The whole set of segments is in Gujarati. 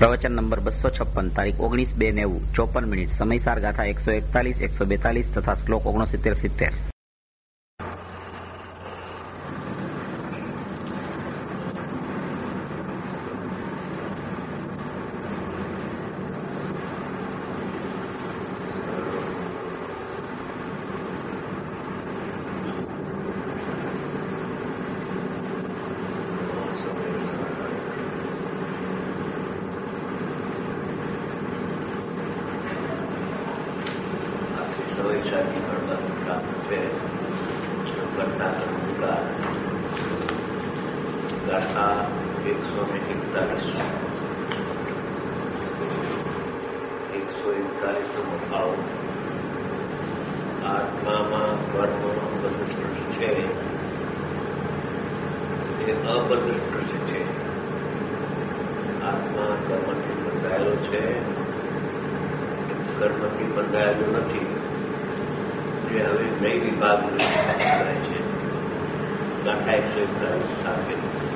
પ્રવચન નંબર 256, તારીખ 19/2/90, 54 મિનિટ. સમયસાર ગાથા 141, 142 તથા શ્લોક 69-70. આત્મામાં કર્મ અબદ્ધ સૃષ્ટિ છે, એ અબદ્ધ સૃષ્ટિ છે. આત્મા કર્મથી બંધાયેલો છે, કર્મથી બંધાયેલો નથી. જે હવે નઈ વિભાગ થાય છે. ગાથા 141 સાથે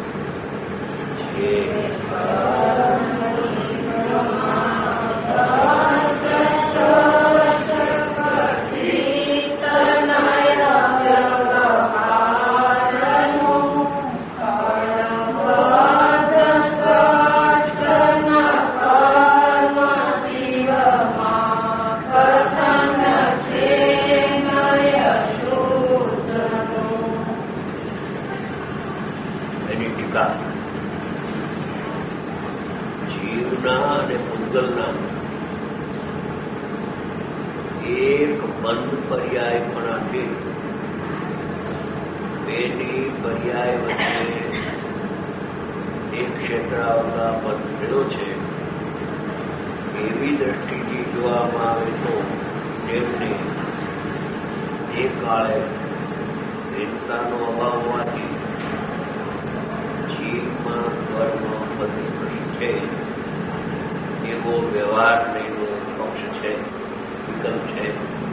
જીવના અને પૂગલના એક બંધ પર્યાયપણાથી બેની પર્યાય વચ્ચે એક ક્ષેત્રાવતા બંધ થયેલો છે. એવી દ્રષ્ટિથી જોવામાં આવે તો તેમને એ કાળે એકતાનો અભાવ હોવાથી જીવમાં કર્મ બધી છે એવો વ્યવહાર નહીંનો પક્ષ છે, વિકલ્પ છે.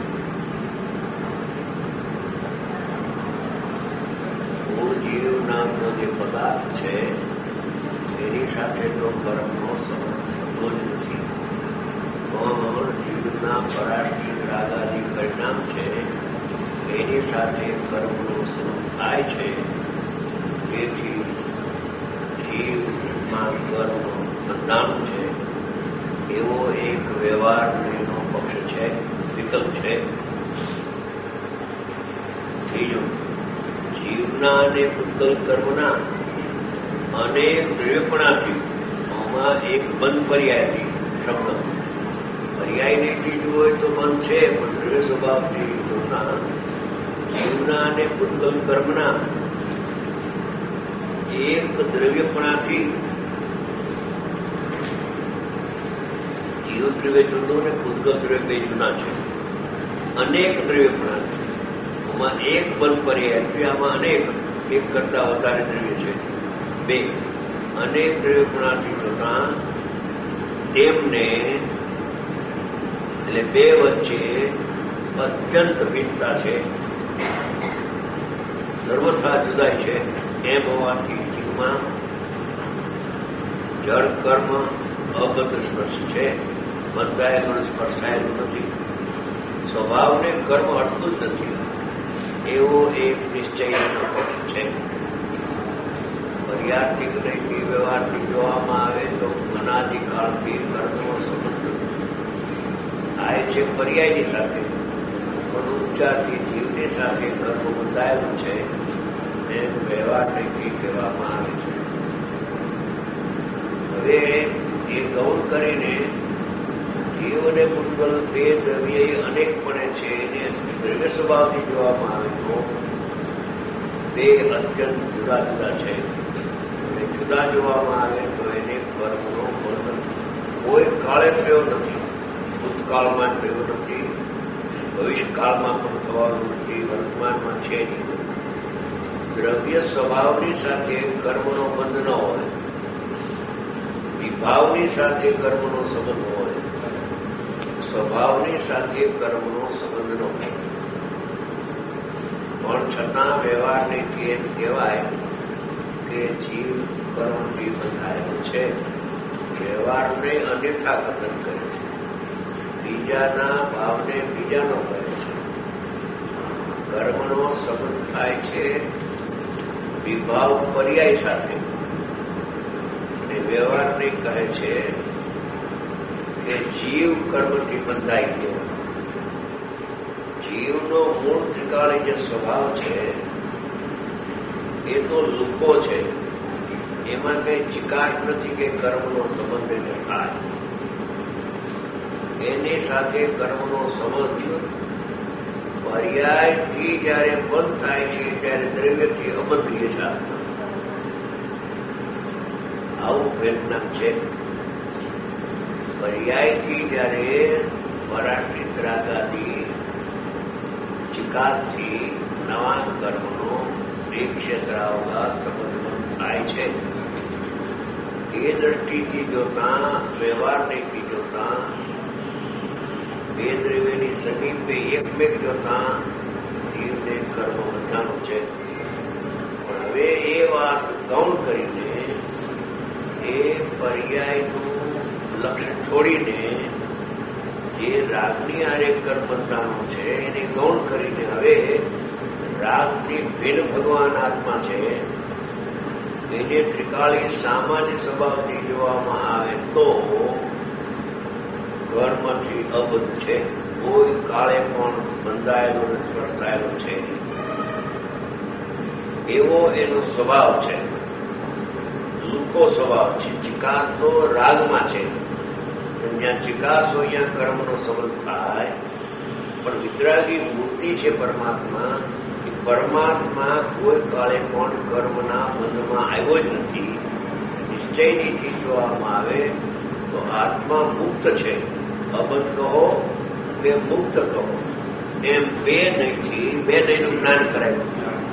મૂળ જીવ નામનો જે પદાર્થ છે એની સાથે તો કર્મનો સંબંધ જ નથી. પણ જીવના પરાશ્રિત રાગાદી પરિણામ છે એની સાથે કર્મનો સંબંધ થાય છે. તેથી જીવમાં કર્મ બંધાણ છે એવો એક વ્યવહાર એનો પક્ષ છે, વિકલ્પ છે. ત્રીજું, જીવના અને પૂતગલ કર્મના અનેક દ્રવ્યપણાથી આમાં એક બંધ પર્યાયથી શબ્દ પર્યાય નહીં હોય તો બંધ છે, પણ દ્રવ્ય સ્વભાવથી જોના જીવના અને પૂતગલ કર્મના એક દ્રવ્યપણાથી જીવ દ્રવ્ય જુદો અને પૂતગલ દ્રવ્ય બે જુદા છે. અનેક દ્રવ્યપણાથી આમાં એક બંધ પર્યાય, આમાં અનેક એક કરતા વધારે દ્રવ્ય છે, બે અનેક દ્રવ્યપણાથી જોતા તેમને એટલે બે વચ્ચે અત્યંત ભિન્નતા છે, સર્વથા જુદાઈ છે. એમ હોવાથી જીવમાં જળ કર્મ અબદ્ધ સ્પર્શ છે, બંધાયેલું સ્પર્શાયેલું નથી. સ્વભાવને કર્મ અડતું જ નથી એવો એક નિશ્ચયનો પક્ષ છે. પર્યાર્થિક નૈતિક વ્યવહારથી જોવામાં આવે તો અનાદિકાળથી કર્મનો સંબંધ થાય છે પર્યાયની સાથે, પણ ઉપચારથી જીવની સાથે કર્મ બંધાયેલું છે એમ વ્યવહાર નૈતિક કહેવામાં આવે છે. હવે એ ગૌણ કરીને જીવ અને પૂતગલ બે દ્રવ્ય અનેકપણે છે એને દ્રવ્ય સ્વભાવથી જોવામાં આવે તો બે અત્યંત જુદા જુદા છે. અને જુદા જોવામાં આવે તો એને કર્મનો બંધ કોઈ કાળે થયો નથી, ભૂતકાળમાં થયો નથી, ભવિષ્યકાળમાં પણ થવાનું નથી, વર્તમાનમાં છે નહીં. દ્રવ્ય સ્વભાવની સાથે કર્મનો બંધ ન હોય, વિભાવની સાથે કર્મનો સંબંધ હોય, સ્વભાવની સાથે કર્મનો સંબંધ ન હોય. પણ છતાં વ્યવહારને એમ કહેવાય કે જીવ કર્મથી બંધાયેલો છે વ્યવહારને અન્યથા કથન કરે છે, બીજાના ભાવને બીજાનો કરે છે. કર્મનો સંબંધ થાય છે વિભાવ પર્યાય સાથે, અને વ્યવહારને કહે છે કે જીવ કર્મથી બંધાઈ ગયો. જીવનો મૂળ ત્રિકાળી જે સ્વભાવ છે એ તો લુકો છે, એમાં કઈ ચિકાસ નથી કે કર્મનો સંબંધ એને થાય. એની સાથે કર્મનો સંબંધ પર્યાયથી જયારે બંધ થાય છે ત્યારે દ્રવ્યથી અબંધીય છે. આવું વેદના છે. પર્યાયથી જયારે પરાઠિત રાગાદી ચિકાસથી નવા કર્મનો ક્ષેત્રાવગા સંબંધ થાય છે. એ દ્રષ્ટિથી જોતા, વ્યવહારથી જોતા, બે દ્રવ્યની સમીપે એકમેક જોતા જીવને કર્મ બંધાનું છે. પણ હવે એ વાત ગૌણ કરીને એ પર્યાયનું લક્ષણ છોડીને જે રાગની આરે કર્મ બંધાનું છે એને ગૌણ કરીને હવે રાગથી ભિન્ન ભગવાન આત્મા છે એને ત્રિકાળી સામાન્ય સ્વભાવથી જોવામાં આવે તો કર્મથી અબદ્ધ છે. કોઈ કાળે પણ બંધાયેલો અને સ્પર્શાયેલો છે એવો એનો સ્વભાવ છે. લુકો સ્વભાવ છે. ચિકાસ તો રાગમાં છે, જ્યાં ચિકાસ હોય ત્યાં કર્મનો સંબંધ થાય. પણ વિતરાગી મૂર્તિ છે પરમાત્મા. પરમાત્મા કોઈ કાળે પણ કર્મના બંધમાં આવ્યો જ નથી. નિશ્ચયથી જોવામાં આવે તો આત્મા મુક્ત છે. અબદ્ધ કહો કે મુક્ત કહો, એમ બે નહીંનું જ્ઞાન કરાયું.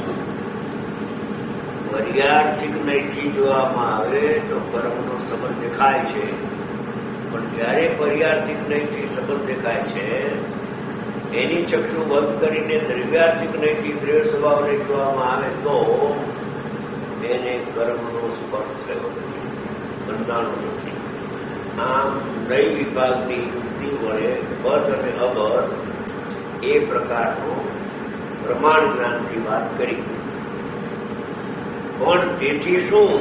પર્યાર્થિક નહીંથી જોવામાં આવે તો કર્મનો સંબંધ દેખાય છે. પણ જયારે પર્યાર્થિક નહીંથી સંબંધ દેખાય છે એની ચક્ષુ બંધ કરીને દ્રવ્યાર્થિક નહીંથી દ્રવ્ય સ્વભાવને જોવામાં આવે તો એને કર્મનો સ્પર્શ થયો નથી, બંધાણો નથી. આમ નૈ વિભાગની યુક્તિ વડે બધ અને અબધ એ પ્રકારનું પ્રમાણ જ્ઞાનથી વાત કરી. પણ તેથી શું?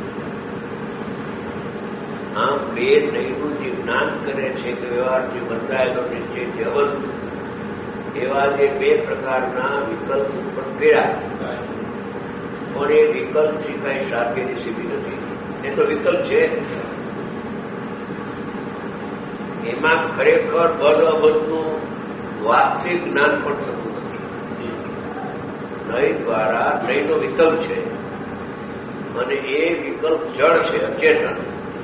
આમ બે નૈનું જે જ્ઞાન કરે છે કે વ્યવહારથી બંધાયેલો નિશ્ચય અબંધ, એવા જે બે પ્રકારના વિકલ્પ પણ કર્યા, પણ એ વિકલ્પથી કઈ સાધ્યની સિદ્ધિ નથી. એ તો વિકલ્પ છે, એમાં ખરેખર બધ અબધનું વાસ્તવિક જ્ઞાન પણ થતું નથી. નય દ્વારા નયનો વિકલ્પ છે અને એ વિકલ્પ જળ છે, અચેતન.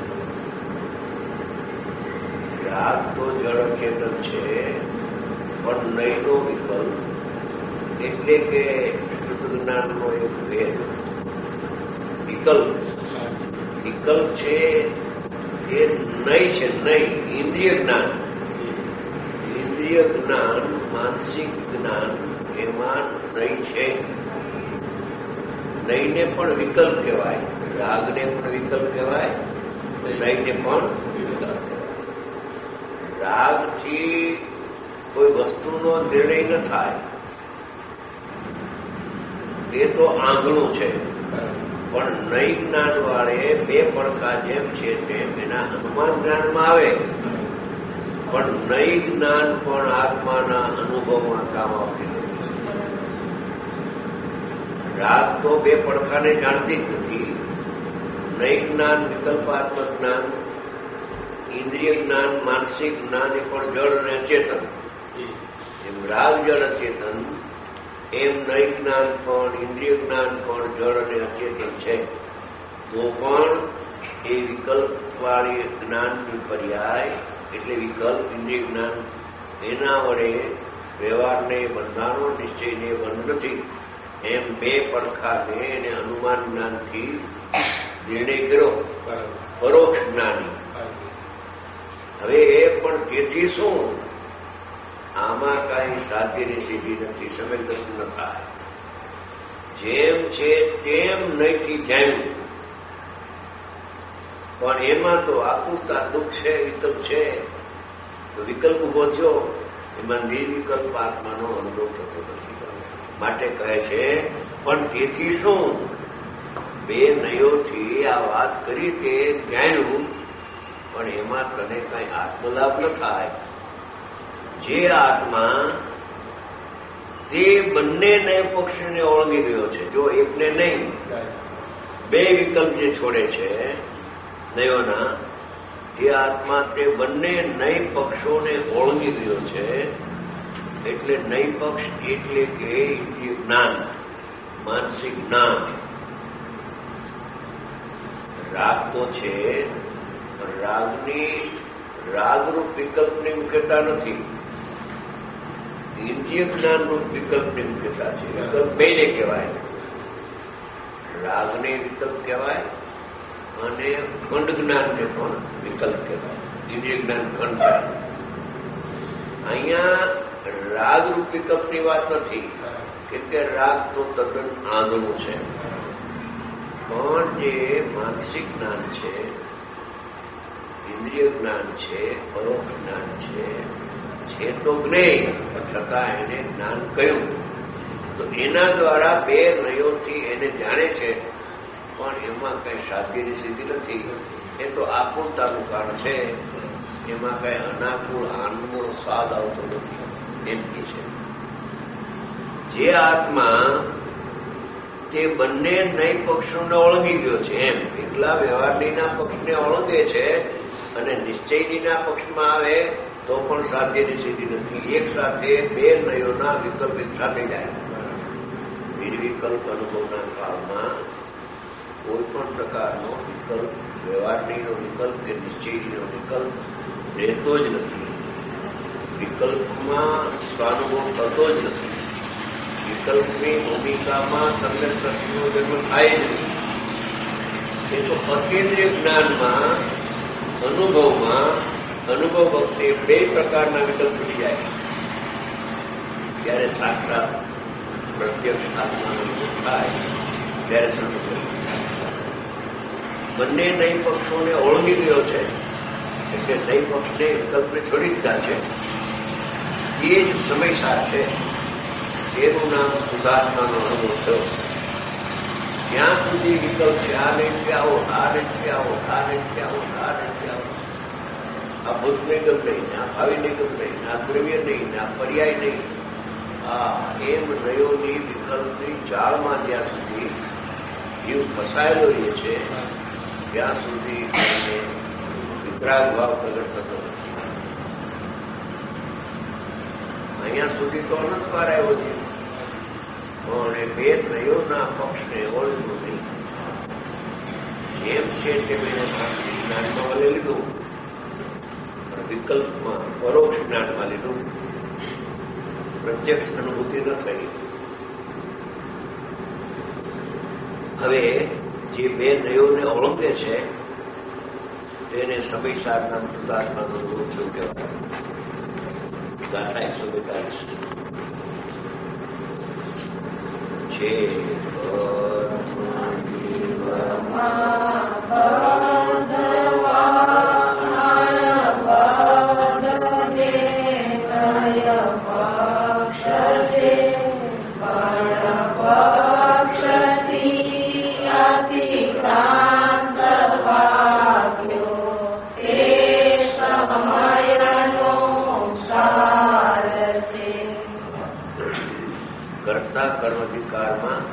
રાગ તો જળ અચેતન છે, પણ નયનો વિકલ્પ એટલે કે શુદ્ધ જ્ઞાનનો એક ભેદ. વિકલ્પ છે એ નય છે. નય ઇન્દ્રિય જ્ઞાન, ઇન્દ્રિય જ્ઞાન, માનસિક જ્ઞાન, એમાં નય છે. નયને પણ વિકલ્પ કહેવાય, રાગને પણ વિકલ્પ કહેવાય, નયને પણ વિકલ્પ. રાગથી કોઈ વસ્તુનો નિર્ણય ન થાય, એ તો આંગણું છે. પણ નય જ્ઞાન વાળે બે પડકા જેમ છે તેમ એના અનુમાન જ્ઞાનમાં આવે. પણ નય જ્ઞાન પણ આત્માના અનુભવમાં કામ આવતી નથી. રાગ તો બે પડકાને જાણતી જ નથી. નય જ્ઞાન, વિકલ્પાત્મક જ્ઞાન, ઇન્દ્રિય જ્ઞાન, માનસિક જ્ઞાન એ પણ જળ અને અચેતન. એમ રાગ જળ અચેતન, એમ નય જ્ઞાન પણ, ઇન્દ્રિય જ્ઞાન પણ જળ અને અચેતન છે. તો પણ એ વિકલ્પવાળી જ્ઞાનની પર્યાય એટલે વિકલ્પ, ઇન્દ્રિય જ્ઞાન, એના વડે વ્યવહારને બંધાનો નિશ્ચયને બંધ નથી. એમ બે પડખાને એને અનુમાન જ્ઞાનથી નિર્ણય કર્યો, પરોક્ષ જ્ઞાની. હવે એ પણ તેથી શું? આમાં કઈ સાધ્યની સિદ્ધિ નથી, સમય ન થાય. જેમ છે તેમ નહીંથી જાણ્યું, પણ એમાં તો આકુરતા દુઃખ છે, વિકલ્પ છે. તો વિકલ્પ ઉભો થયો, એમાં નિર્વિકલ્પ આત્માનો અનુભવ થતો નથી. માટે કહે છે, પણ તેથી શું? બે નયોથી આ વાત કરી તે જાણ્યું, પણ એમાં તને કઈ આત્મલાભ ન થાય. જે આત્મા તે બંને નય પક્ષને ઓળંગી ગયો છે, જો એકને નહીં, બે વિકલ્પ જે છોડે છે નયોના, જે આત્મા તે બંને નય પક્ષોને ઓળંગી ગયો છે. એટલે નય પક્ષ એટલે કે ઇન્દ્રિય જ્ઞાન, માનસિક જ્ઞાન. રાગ તો છે, રાગરૂપ વિકલ્પની મુખ્યતા નથી, ઇન્દ્રિય જ્ઞાનરૂપ વિકલ્પની મુખ્યતા છે. વિકલ્પ બેને કહેવાય, રાગને વિકલ્પ કહેવાય અને ખંડ જ્ઞાનને પણ વિકલ્પ કહેવાય. ઇન્દ્રિય જ્ઞાન ખંડ છે. અહીંયા રાગરૂપ વિકલ્પની વાત નથી, કેમ કે રાગ તો તદ્દન આંધળું છે. પણ જે માનસિક જ્ઞાન છે, ઇન્દ્રિય જ્ઞાન છે, પરોક્ષ જ્ઞાન છે તો જ્ઞેય, છતાં એને જ્ઞાન કહ્યું. તો એના દ્વારા બે નયોથી એને જાણે છે, પણ એમાં કઈ સાધ્યની સિદ્ધિ નથી. એ તો આકુળતાનું કારણ છે, એમાં કઈ અનાકૂળ આનંદનો સ્વાદ આવતો નથી. એમ કે છે જે આત્મા તે બંને નય પક્ષોને ઓળંગી ગયો છે, એમ એકલા વ્યવહારનીના પક્ષને ઓળંગે છે અને નિશ્ચયનીના પક્ષમાં આવે તો પણ સાધ્યની સિદ્ધિ નથી. એક સાથે બે નયોના વિકલ્પ એક સાથે જાય. નિર્વિકલ્પ અનુભવના કાળમાં કોઈ પણ પ્રકારનો વિકલ્પ, વ્યવહારનીનો વિકલ્પ કે નિશ્ચયનીનો વિકલ્પ રહેતો જ નથી. વિકલ્પમાં સ્વાનુભવ થતો જ નથી. વિકલ્પની ભૂમિકામાં તમને પ્રશ્નનો જન્મ થાય જ નહીં. એ તો અકેન્દ્રિય જ્ઞાનમાં, અનુભવ વખતે બે પ્રકારના વિકલ્પ છૂટી જાય. જ્યારે સાક્ષાત પ્રત્યક્ષ આત્માનો અનુભવ થાય ત્યારે સમજ બંને નય પક્ષોને ઓળંગી ગયો છે. એટલે નય પક્ષને વિકલ્પને છોડી દીધા છે. એ જ સમયસાર છે. તેનું નામ શુદ્ધાત્માનો અનુભવ થયો. ત્યાં સુધી વિકલ્પ છે, આ નથી આવો, આ નથી આવો, આ નથી આવો, આ નથી આવો, આ ભૂત નિગમ નહીં, આ ભાવિ નિગમ નહીં, આ દ્રવ્ય નહીં, આ પર્યાય નહીં. એમ નયોની વિકલ્પની જાળમાં જ્યાં સુધી જીવ ફસાયેલો રહે છે, ત્યાં સુધી વિતરાગ ભાવ પ્રગટ થતો નથી. અહીંયા સુધી તો અનંત પાર આવ્યો છે, પણ એ બે નયોના પક્ષને ઓળખ્યું નહીં. જેમ છે તેમ એને જ્ઞાનમાં વલે લીધું, પણ વિકલ્પમાં પરોક્ષ જ્ઞાનમાં લીધું. પ્રત્યક્ષ અનુભૂતિ ન થઈ. હવે જે બે નયોને ઓળંગે છે તેને સમયસારના શુદ્ધાત્માનો અનુભવ થયો કહેવાય. ગાથા 142 છે. કર્તા કર્માધિકારમાં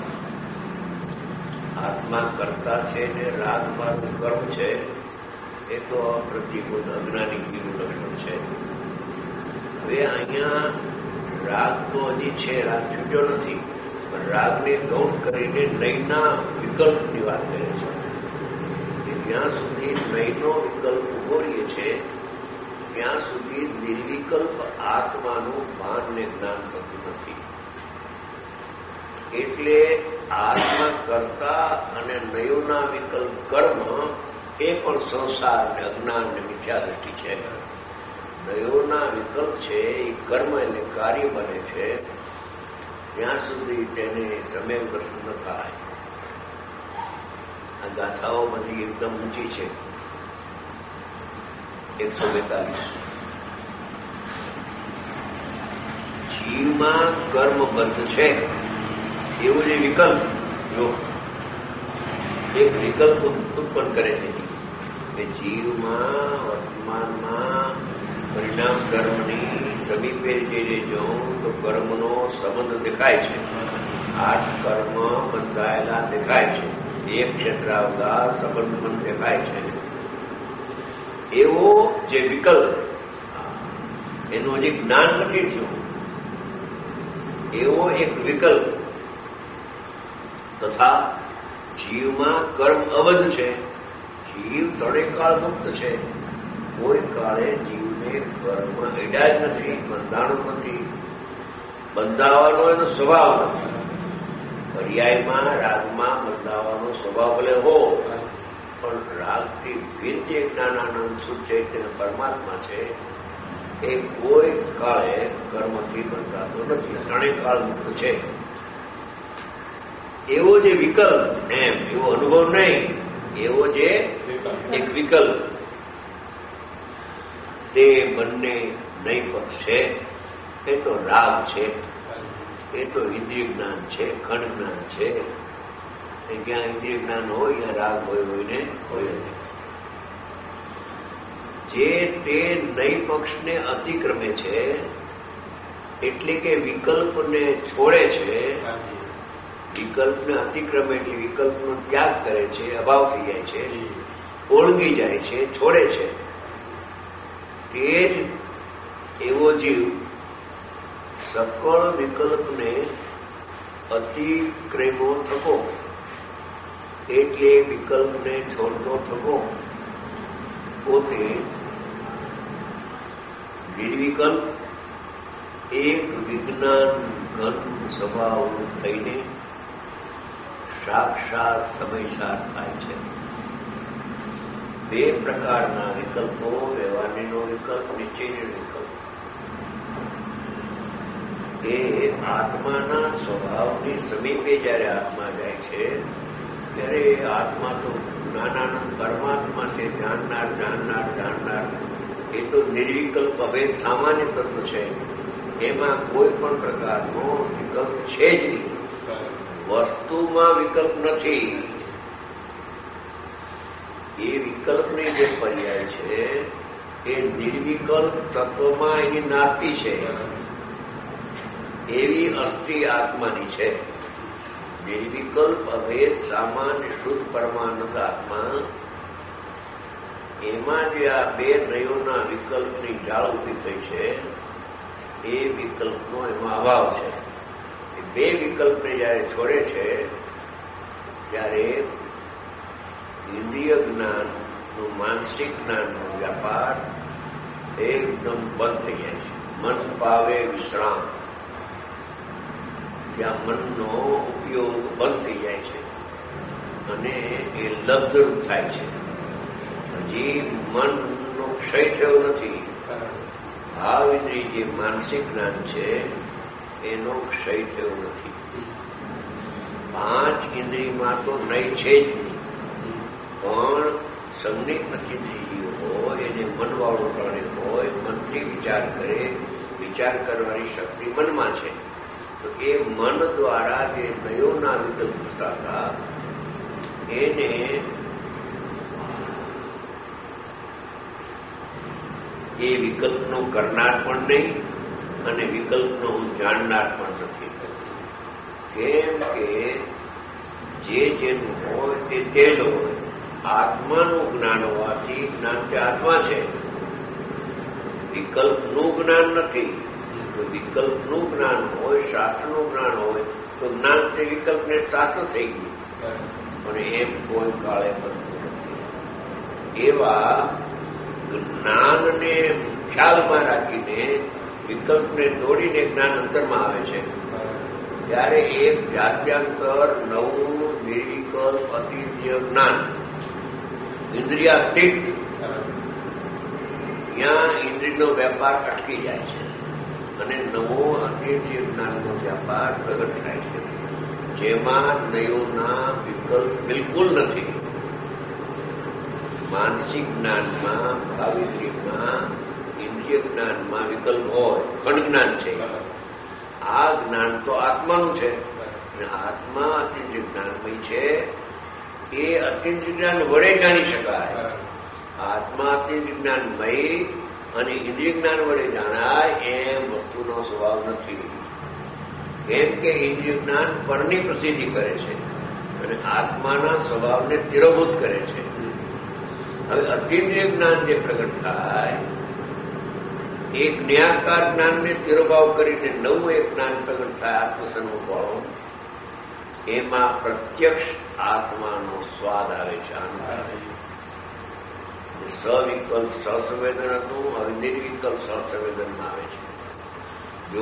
આત્મા કરતા છે ને રાગમાં કર્મ છે. એ તો અપ્રતિબોધ અજ્ઞાનીનું લક્ષણ છે. હવે અહીંયા રાગ તો હજી છે, રાગ છૂટ્યો નથી, પણ રાગને ગૌણ કરીને નયના વિકલ્પની વાત કરે છે. જ્યાં સુધી નયનો વિકલ્પ ઉભો રહે છે ત્યાં સુધી નિર્વિકલ્પ આત્માનું ભાન ને જ્ઞાન થતું નથી. એટલે આત્મા કરતા અને નયોના વિકલ્પ કર્મ એ પણ સંસાર ને અજ્ઞાન ને મિથ્યા દ્રષ્ટિ છે. નયોના વિકલ્પ છે એ કર્મ એટલે કાર્ય બને છે ત્યાં સુધી તેને સમેવ દર્શન ન થાય. આ ગાથાઓ બધી એકદમ ઊંચી છે. 142 જીવમાં કર્મબદ્ધ છે એવું જે વિકલ્પ જો એક વિકલ્પ ઉત્પન્ન કરે છે કે જીવમાં વર્તમાનમાં પરિણામ કર્મની સમીપે જઈને જોઉં તો કર્મનો સંબંધ દેખાય છે. આ કર્મ બંધાયેલા દેખાય છે. એક ક્ષેત્રાવતા સંબંધ પણ દેખાય છે. એવો જે વિકલ્પ એનું હજી જ્ઞાન નથી થયું એવો એક વિકલ્પ તથા જીવમાં કર્મ અવધ છે. જીવ ત્રણેય કાળ મુક્ત છે. કોઈ કાળે જીવને કર્મ એડા જ નથી, બંધાણું નથી, બંધાવાનો એનો સ્વભાવ નથી. પર્યાયમાં રાગમાં બંધાવાનો સ્વભાવ ભલે હો, પણ રાગથી ભિન્ન જે જ્ઞાનાનંદ શુદ્ધ ચૈતન્ય પરમાત્મા છે એ કોઈ કાળે કર્મથી બંધાતો નથી. ત્રણેય કાળ મુક્ત છે. એવો જે વિકલ્પ એમ એવો અનુભવ નહીં, એવો જે એક વિકલ્પ તે બંને નહીં પક્ષ છે. એ તો રાગ છે, એ તો ઇન્દ્રિય જ્ઞાન છે, ખંડ જ્ઞાન છે. જ્યાં ઇન્દ્રિય જ્ઞાન હોય ત્યાં રાગ હોય ને હોય નહીં. જે તે નય પક્ષને અતિક્રમે છે એટલે કે વિકલ્પને છોડે છે. વિકલ્પને અતિક્રમે એટલે વિકલ્પનો ત્યાગ કરે છે, અભાવ થઈ જાય છે, ઓળંગી જાય છે, છોડે છે. તે જ એવો જીવ સકળ વિકલ્પને અતિક્રમો થકો એટલે વિકલ્પને છોડતો થકો પોતે નિર્વિકલ્પ એક વિજ્ઞાન ઘન સ્વભાવ થઈને સાક્ષાત સમયસાર થાય છે. બે પ્રકારના વિકલ્પો, વ્યવહારનો વિકલ્પ, નિશ્ચયનો વિકલ્પ. એ આત્માના સ્વભાવની સમીપે જયારે આત્મા જાય છે ત્યારે આત્મા તો જ્ઞાનાનંદ પરમાત્મા છે. જાણનાર એ તો નિર્વિકલ્પ અભેદ સામાન્ય તત્વ છે. એમાં કોઈ પણ પ્રકારનો વિકલ્પ છે જ નહીં. વસ્તુમાં વિકલ્પ નથી. એ વિકલ્પની જે પર્યાય છે એ નિર્વિકલ્પ તત્વમાં એની નાસ્તિ છે. એવી અસ્થિ આત્માની છે. નિર્વિકલ્પ અભેદ સામાન્ય શુદ્ધ પરમાનંદ આત્મા, એમાં જે આ બે નયોના વિકલ્પની જાળ ઉભી થઈ છે એ વિકલ્પનો એમાં અભાવ છે. એ બે વિકલ્પને જયારે છોડે છે ત્યારે ઇન્દ્રિય જ્ઞાનનું, માનસિક જ્ઞાનનો વ્યાપાર એકદમ બંધ થઈ જાય છે. મન પાવે વિશ્રામ, ત્યાં મનનો ઉપયોગ બંધ થઈ જાય છે અને એ લબ્ધરૂપ થાય છે. હજી મનનો ક્ષય થયો નથી. ભાવ ઇન્દ્રિય જે માનસિક જ્ઞાન છે એનો ક્ષય થયો નથી. પાંચ ઇન્દ્રિયમાં તો નહીં છે જ નહીં, પણ સંનિગ્ધ ઇન્દ્રિયો હોય, એને મનવાળું પ્રાણી હોય, મનથી વિચાર કરે, વિચાર કરવાની શક્તિ મનમાં છે. તો એ મન દ્વારા જે નયોના વિકલ્પ હતા એને એ વિકલ્પનો કરનાર પણ નહીં અને વિકલ્પનો હું જાણનાર પણ નથી. કેમ કે જે જેનું હોય તે જ હોય. આત્માનું જ્ઞાન હોવાથી જ્ઞાન તે આત્મા છે, વિકલ્પનું જ્ઞાન નથી. જો વિકલ્પનું જ્ઞાન હોય, શાસ્ત્રનું જ્ઞાન હોય તો જ્ઞાન તે વિકલ્પને શાસ્ત્ર થઈ ગયું, પણ એમ કોઈ કાળે બનતું નથી. એવા જ્ઞાનને ખ્યાલમાં રાખીને વિકલ્પને દોડીને જ્ઞાન અંતરમાં આવે છે. ત્યારે એક જાત્યાંતર નવું નિર્વિકલ્પ અતિથ્ય જ્ઞાન ઇન્દ્રિયાતીત, ત્યાં ઇન્દ્રિયનો વેપાર અટકી જાય છે અને નવો અતિથ્ય જ્ઞાનનો વ્યાપાર પ્રગટ થાય છે, જેમાં નયોના વિકલ્પ બિલકુલ નથી. માનસિક જ્ઞાનમાં, ભાવિ જ્ઞાનમાં, ઇન્દ્રિય જ્ઞાનમાં વિકલ્પ હોય, ખંડ જ્ઞાન છે. આ જ્ઞાન તો આત્માનું છે અને આત્મા અતિન્દ્રિય જ્ઞાનમય છે. એ અતિન્દ્રિય જ્ઞાન વડે જાણી શકાય. આત્મા અતિન્દ્રિય જ્ઞાનમય અને ઇન્દ્રિય જ્ઞાન વડે જાણાય એમ વસ્તુનો સ્વભાવ નથી. કેમ કે ઇન્દ્રિય જ્ઞાન પરની પ્રસિદ્ધિ કરે છે અને આત્માના સ્વભાવને તિરોભૂત કરે છે. હવે અતિન્દ્રિય જ્ઞાન જે પ્રગટ થાય, એક ન્યાયકાર જ્ઞાનને તિરોભાવ કરીને નવું એક જ્ઞાન પ્રગટ થાય આત્મસન્મુખવાળું, એમાં પ્રત્યક્ષ આત્માનો સ્વાદ આવે છે. સવિકલ્પ સસંવેદન હતું, હવે નિર્વિકલ્પ સસંવેદનમાં આવે છે. જો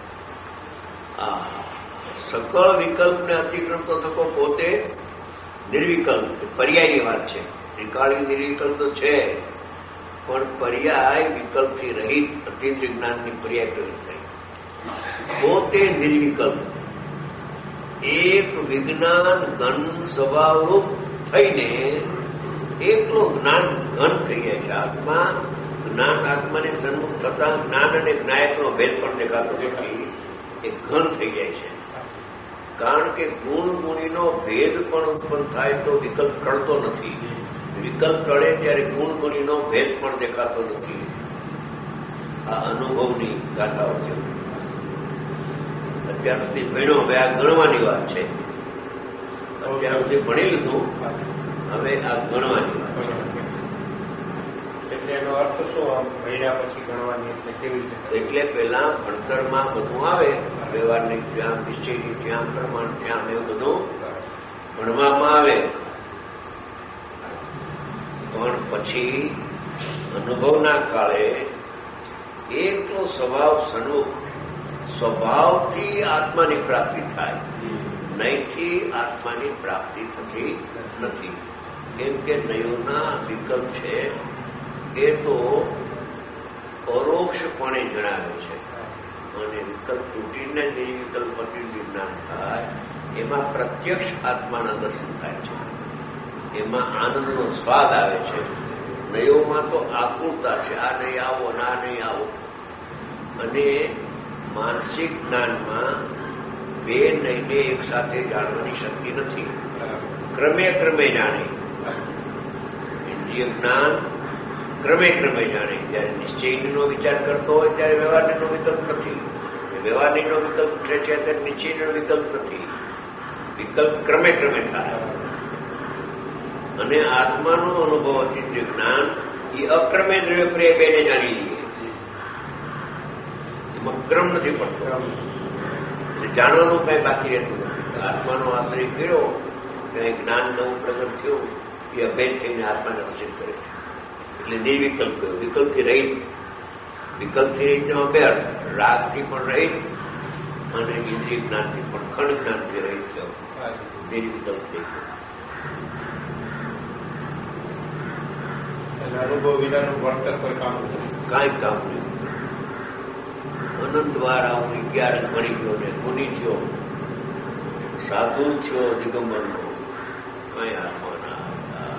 સકળ વિકલ્પને અતિક્રમતો થકો પોતે નિર્વિકલ્પ પર્યાયની વાત છે. ત્રિકાળી નિર્વિકલ્પ તો છે, પણ પર્યાય વિકલ્પથી રહિત અતિન્દ્રિય જ્ઞાનની પર્યાય પ્રગટ થઈ. પોતે નિર્વિકલ્પ એક વિજ્ઞાન ઘન સ્વભાવરૂપ થઈને એકલો જ્ઞાન ઘન થઈ જાય છે. આત્મા જ્ઞાન આત્માને સન્મુખ થતા જ્ઞાન અને જ્ઞાયકનો ભેદ પણ દેખાતો નથી. એ ઘન થઈ જાય છે. કારણ કે ગુણ ગુણીનો ભેદ પણ ઉત્પન્ન થાય તો વિકલ્પ ટળતો નથી. વિકલ્પ ટળે ત્યારે ગુણ ગુણીનો ભેદ પણ દેખાતો નથી. આ અનુભવની ગાથાઓ છે. અત્યાર સુધી ભણ્યો, હવે આ ગણવાની વાત છે. અત્યાર સુધી ભણી લીધું, હવે આ ગણવાની વાત છે. એટલે એનો અર્થ શું? આમ ભણ્યા પછી ગણવાની એટલે કેવી રીતે? એટલે પેલા ભણતરમાં બધું આવે, વ્યવહારની જ્યાં, નિશ્ચયની જ્યાં, પ્રમાણ જ્યાં, એવું બધું ભણવામાં આવે. પણ પછી અનુભવના કાળે એકલો સ્વભાવ સન્મુખ, સ્વભાવથી આત્માની પ્રાપ્તિ થાય, નહીંથી આત્માની પ્રાપ્તિ થતી નથી. કેમ કે નયોના વિકલ્પ છે એ તો પરોક્ષપણે જણાવે છે અને વિકલ્પ તૂટીને નિર્વિકલ્પ જ્ઞાન થાય એમાં પ્રત્યક્ષ આત્માના દર્શન થાય છે. એમાં આનંદનો સ્વાદ આવે છે. નયોમાં તો આકુળતા છે, આ નહીં આવો, ના નહીં આવો. અને માનસિક જ્ઞાનમાં બે નહીને એક સાથે જાણવાની શક્તિ નથી. ક્રમે ક્રમે જાણે. ઇન્દ્રિય જ્ઞાન ક્રમે ક્રમે જાણે. જયારે નિશ્ચયનો વિચાર કરતો હોય ત્યારે વ્યવહારનો વિકલ્પ નથી. વ્યવહારનો વિકલ્પ ઉઠે છે ત્યારે નિશ્ચયનો વિકલ્પ નથી. વિકલ્પ ક્રમે ક્રમે થાય. અને આત્માનો અનુભવ અતિન્દ્રિય જ્ઞાન એ અક્રમે દ્રવ્ય પ્રિય બેને જાણી લઈએ. એમાં ક્રમ નથી પડતો. જાણવાનું કઈ બાકી રહેતું નથી. આત્માનો આશ્રય કર્યો, કઈ જ્ઞાન નવું પ્રગટ થયું, એ અભેદ થઈને આત્માને રચિત કરે છે. એટલે નિર્વિકલ્પ કહ્યું. વિકલ્પથી રહિત. વિકલ્પથી રહિતમાં બે અર્થ, રાગથી પણ રહિત અને ઇન્દ્રિય જ્ઞાનથી પણ, ખંડ જ્ઞાનથી રહિત થયો. નિર્વિકલ્પ થઈ ગયો. અનુભવ વિનાનું ભણતર કોઈ કામ નથી. કાંઈ કામ નહીં. અનંત વાર આવું 11 ભણી ગયો ને મુનિ થયો, સાધુ થયો, દિગંબરનો કઈ હાથમાં ના હતા.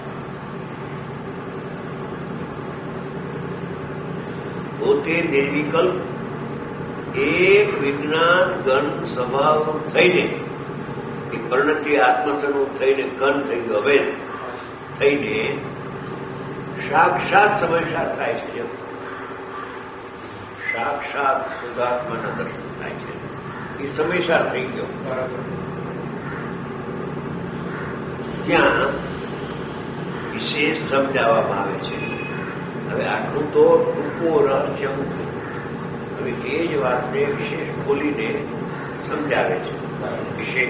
પોતે નિર્વિકલ્પ એક વિજ્ઞાન ઘન સ્વભાવ થઈને, એ પરિણતિ આત્મસ્વરૂપ થઈને ઘન થઈ ગયો, હવે થઈને સાક્ષાત સમયસાર થાય છે. સાક્ષાત શુદ્ધાત્માના દર્શન થાય છે. એ સમયસાર થઈ ગયો. ત્યાં વિશેષ સમજાવવામાં આવે છે. હવે આટલું તો ટૂંકું રહસ્ય મૂક્યું. હવે એ જ વાતને વિશેષ ખોલીને સમજાવે છે. વિશેષ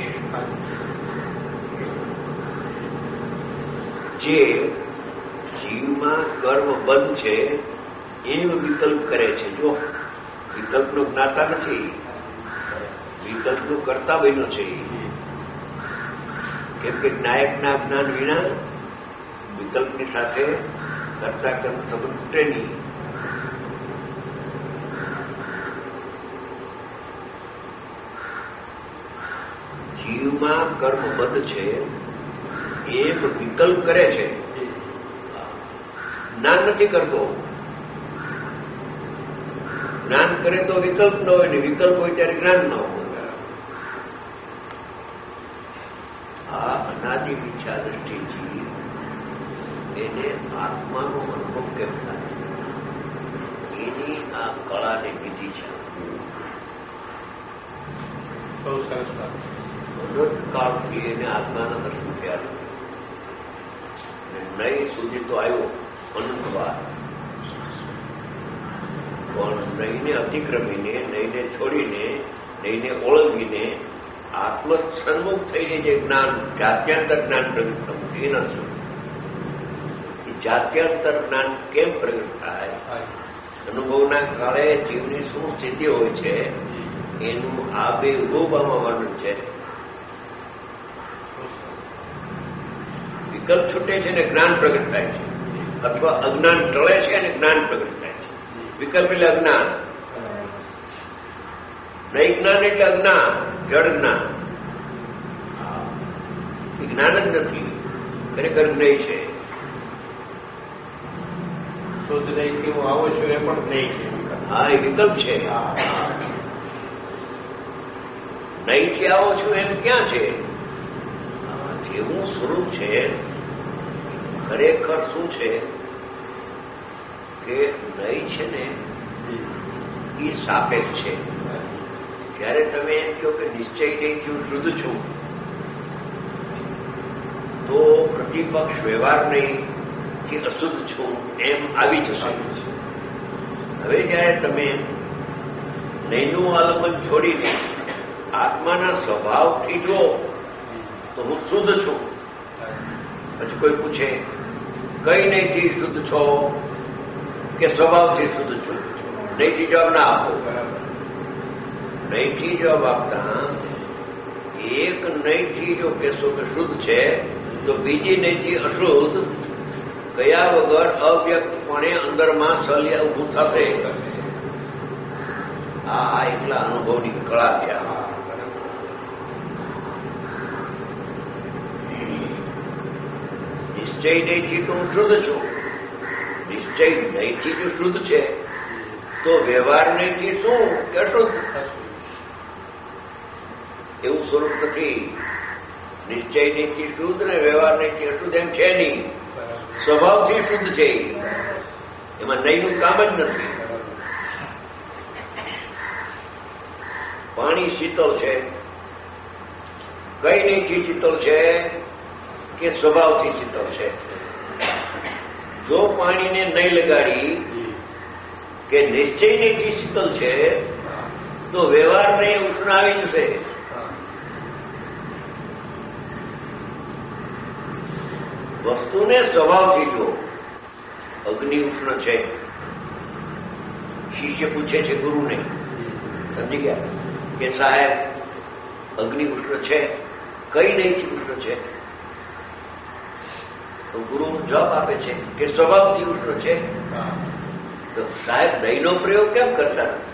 જે જીવમાં કર્મ બંધ છે એમ વિકલ્પ કરે છે. જો વિકલ્પનો જ્ઞાતા નથી, વિકલ્પનો કરતા બન્યો છે. કેમ કે નાયકના જ્ઞાન વિના વિકલ્પની સાથે કરતા કર્મ સંબંધ તૂટે નહીં. જીવમાં કર્મ બંધ છે એમ વિકલ્પ કરે છે. જ્ઞાન નથી કરતો. જ્ઞાન કરે તો વિકલ્પ ન હોય ને વિકલ્પ હોય ત્યારે જ્ઞાન ન હોય. આ અનાદિ મિથ્યા દ્રષ્ટિથી એને આત્માનો અનુભવ કેમ થાય એની આ કળાને વિધિ છે. બહુ સરસ વાત. અનંતકાળથી એને આત્માના દર્શન થયા નહીં સુધી તો આવ્યો અનંતવાર, પણ નહીંને અતિક્રમીને, નહીંને છોડીને, નહીંને ઓળંગીને આત્મ સન્મુખ થઈને જે જ્ઞાન, જાત્યાંતર જ્ઞાન પ્રગટ થવું એ નથી. એ જાત્યાંતર જ્ઞાન કેમ પ્રગટ થાય? અનુભવના કાળે જીવની શું સ્થિતિ હોય છે એનું આ બે ઉભોબામાં વર્ણન છે. વિકલ્પ છૂટે છે ને જ્ઞાન પ્રગટ થાય છે, અથવા અજ્ઞાન ટળે છે અને જ્ઞાન પ્રગટ થાય છે. વિકલ્પ એટલે અજ્ઞાન, નહીં જ્ઞાન એટલે અજ્ઞાન, જડ જ્ઞાન. એ જ્ઞાન જ નથી, ખરેખર નહીં છે. શુદ્ધ નહીંથી હું આવું છું એ પણ નહીં છે. હા, એ વિકલ્પ છે. નહીંથી આવો છું એમ ક્યાં છે? જેવું સ્વરૂપ છે ખરેખર શું છે કે નહીં છે ને એ સાપેક્ષ છે. જ્યારે તમે એમ કહો કે નિશ્ચય નહીંથી હું શુદ્ધ છું તો પ્રતિપક્ષ વ્યવહાર નહીંથી અશુદ્ધ છું એમ આવી જશે. હવે જ્યારે તમે નહીંનું આલંબન છોડીને આત્માના સ્વભાવથી જો તો હું શુદ્ધ છું. પછી કોઈ પૂછે કઈ નહીંથી શુદ્ધ છો કે સ્વભાવથી શુદ્ધ છું? નહીંથી જવાબ ના આપો. નહીંથી જવાબ આપતા એક નહીંથી જો કહેશો કે શુદ્ધ છે તો બીજી નહીંથી અશુદ્ધ કયા વગર અવ્યક્તપણે અંદરમાં ચલ્યા ઉભું થશે. આ એકલા અનુભવની કળા છે. નિશ્ચય નહીંથી તો હું શુદ્ધ છું. નિશ્ચય નહીંથી જો શુદ્ધ છે તો વ્યવહાર નહીંથી શું કે અશુદ્ધ? એવું સ્વરૂપ નથી. નિશ્ચય નહીંથી શુદ્ધ ને વ્યવહાર નહીંથી અશુદ્ધ એમ છે નહીં. સ્વભાવથી શુદ્ધ છે. એમાં નહીંનું કામ જ નથી. પાણી શીતળ છે, કઈ નહીંથી શીતળ છે કે સ્વભાવથી શીતળ છે? જો પાણીને નહીં લગાડી કે નિશ્ચય નહીંથી શીતળ છે તો વ્યવહારને ઉષ્ણ આવી જશે. વસ્તુને સ્વભાવથી જો. અગ્નિ ઉષ્ણ છે, શિષ્ય પૂછે છે ગુરુને, સમજી ગયા કે સાહેબ અગ્નિ ઉષ્ણ છે, કઈ નહીંથી ઉષ્ણ છે? તો ગુરુ જવાબ આપે છે કે સ્વભાવથી ઉષ્ણ છે. તો સાહેબ નહીંનો પ્રયોગ કેમ કરતા નથી?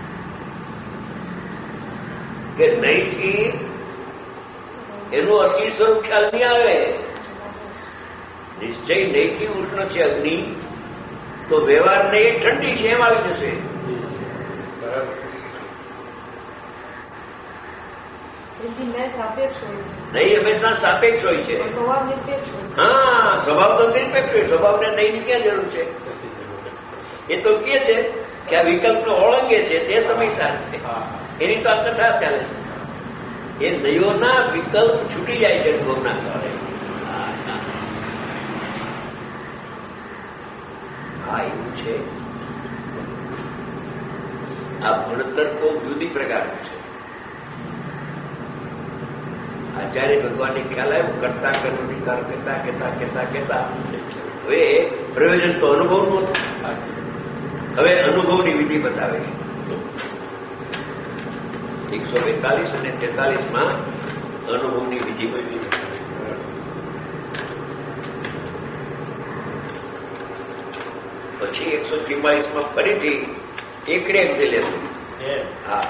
કે નહીંથી એનું અસલી સ્વરૂપ ખ્યાલ નહીં આવે. નિશ્ચય નહીંથી ઉષ્ણ છે અગ્નિ તો વ્યવહાર નહીં ઠંડી છે એમ આવી જશે. નહીં હંમેશા સાપેક્ષ હોય છે. હા, સ્વભાવ તો નિરપેક્ષ હોય. સ્વભાવને નહીંની ક્યાં જરૂર છે? એ તો કહે છે કે આ વિકલ્પને ઓળંગે છે તે સમય સાર છે. એની તો આ કથા ચાલે છે. એ નયોના વિકલ્પ છૂટી જાય છે અનુભવના કારણે. હા, એવું છે. આ ભણતર બહુ જુદી પ્રકારનું છે. આચાર્ય ભગવાનને ખ્યાલ આવ્યો કરતા કર્મવિકાર કહેતા કહેતા કહેતા કહેતા હવે પ્રયોજન તો અનુભવનું હતું. હવે અનુભવની વિધિ બતાવે છે. 142 અને 43 અનુભવની વિધિ બની. પછી 144 ફરીથી એકડે એકથી લેશું. હા,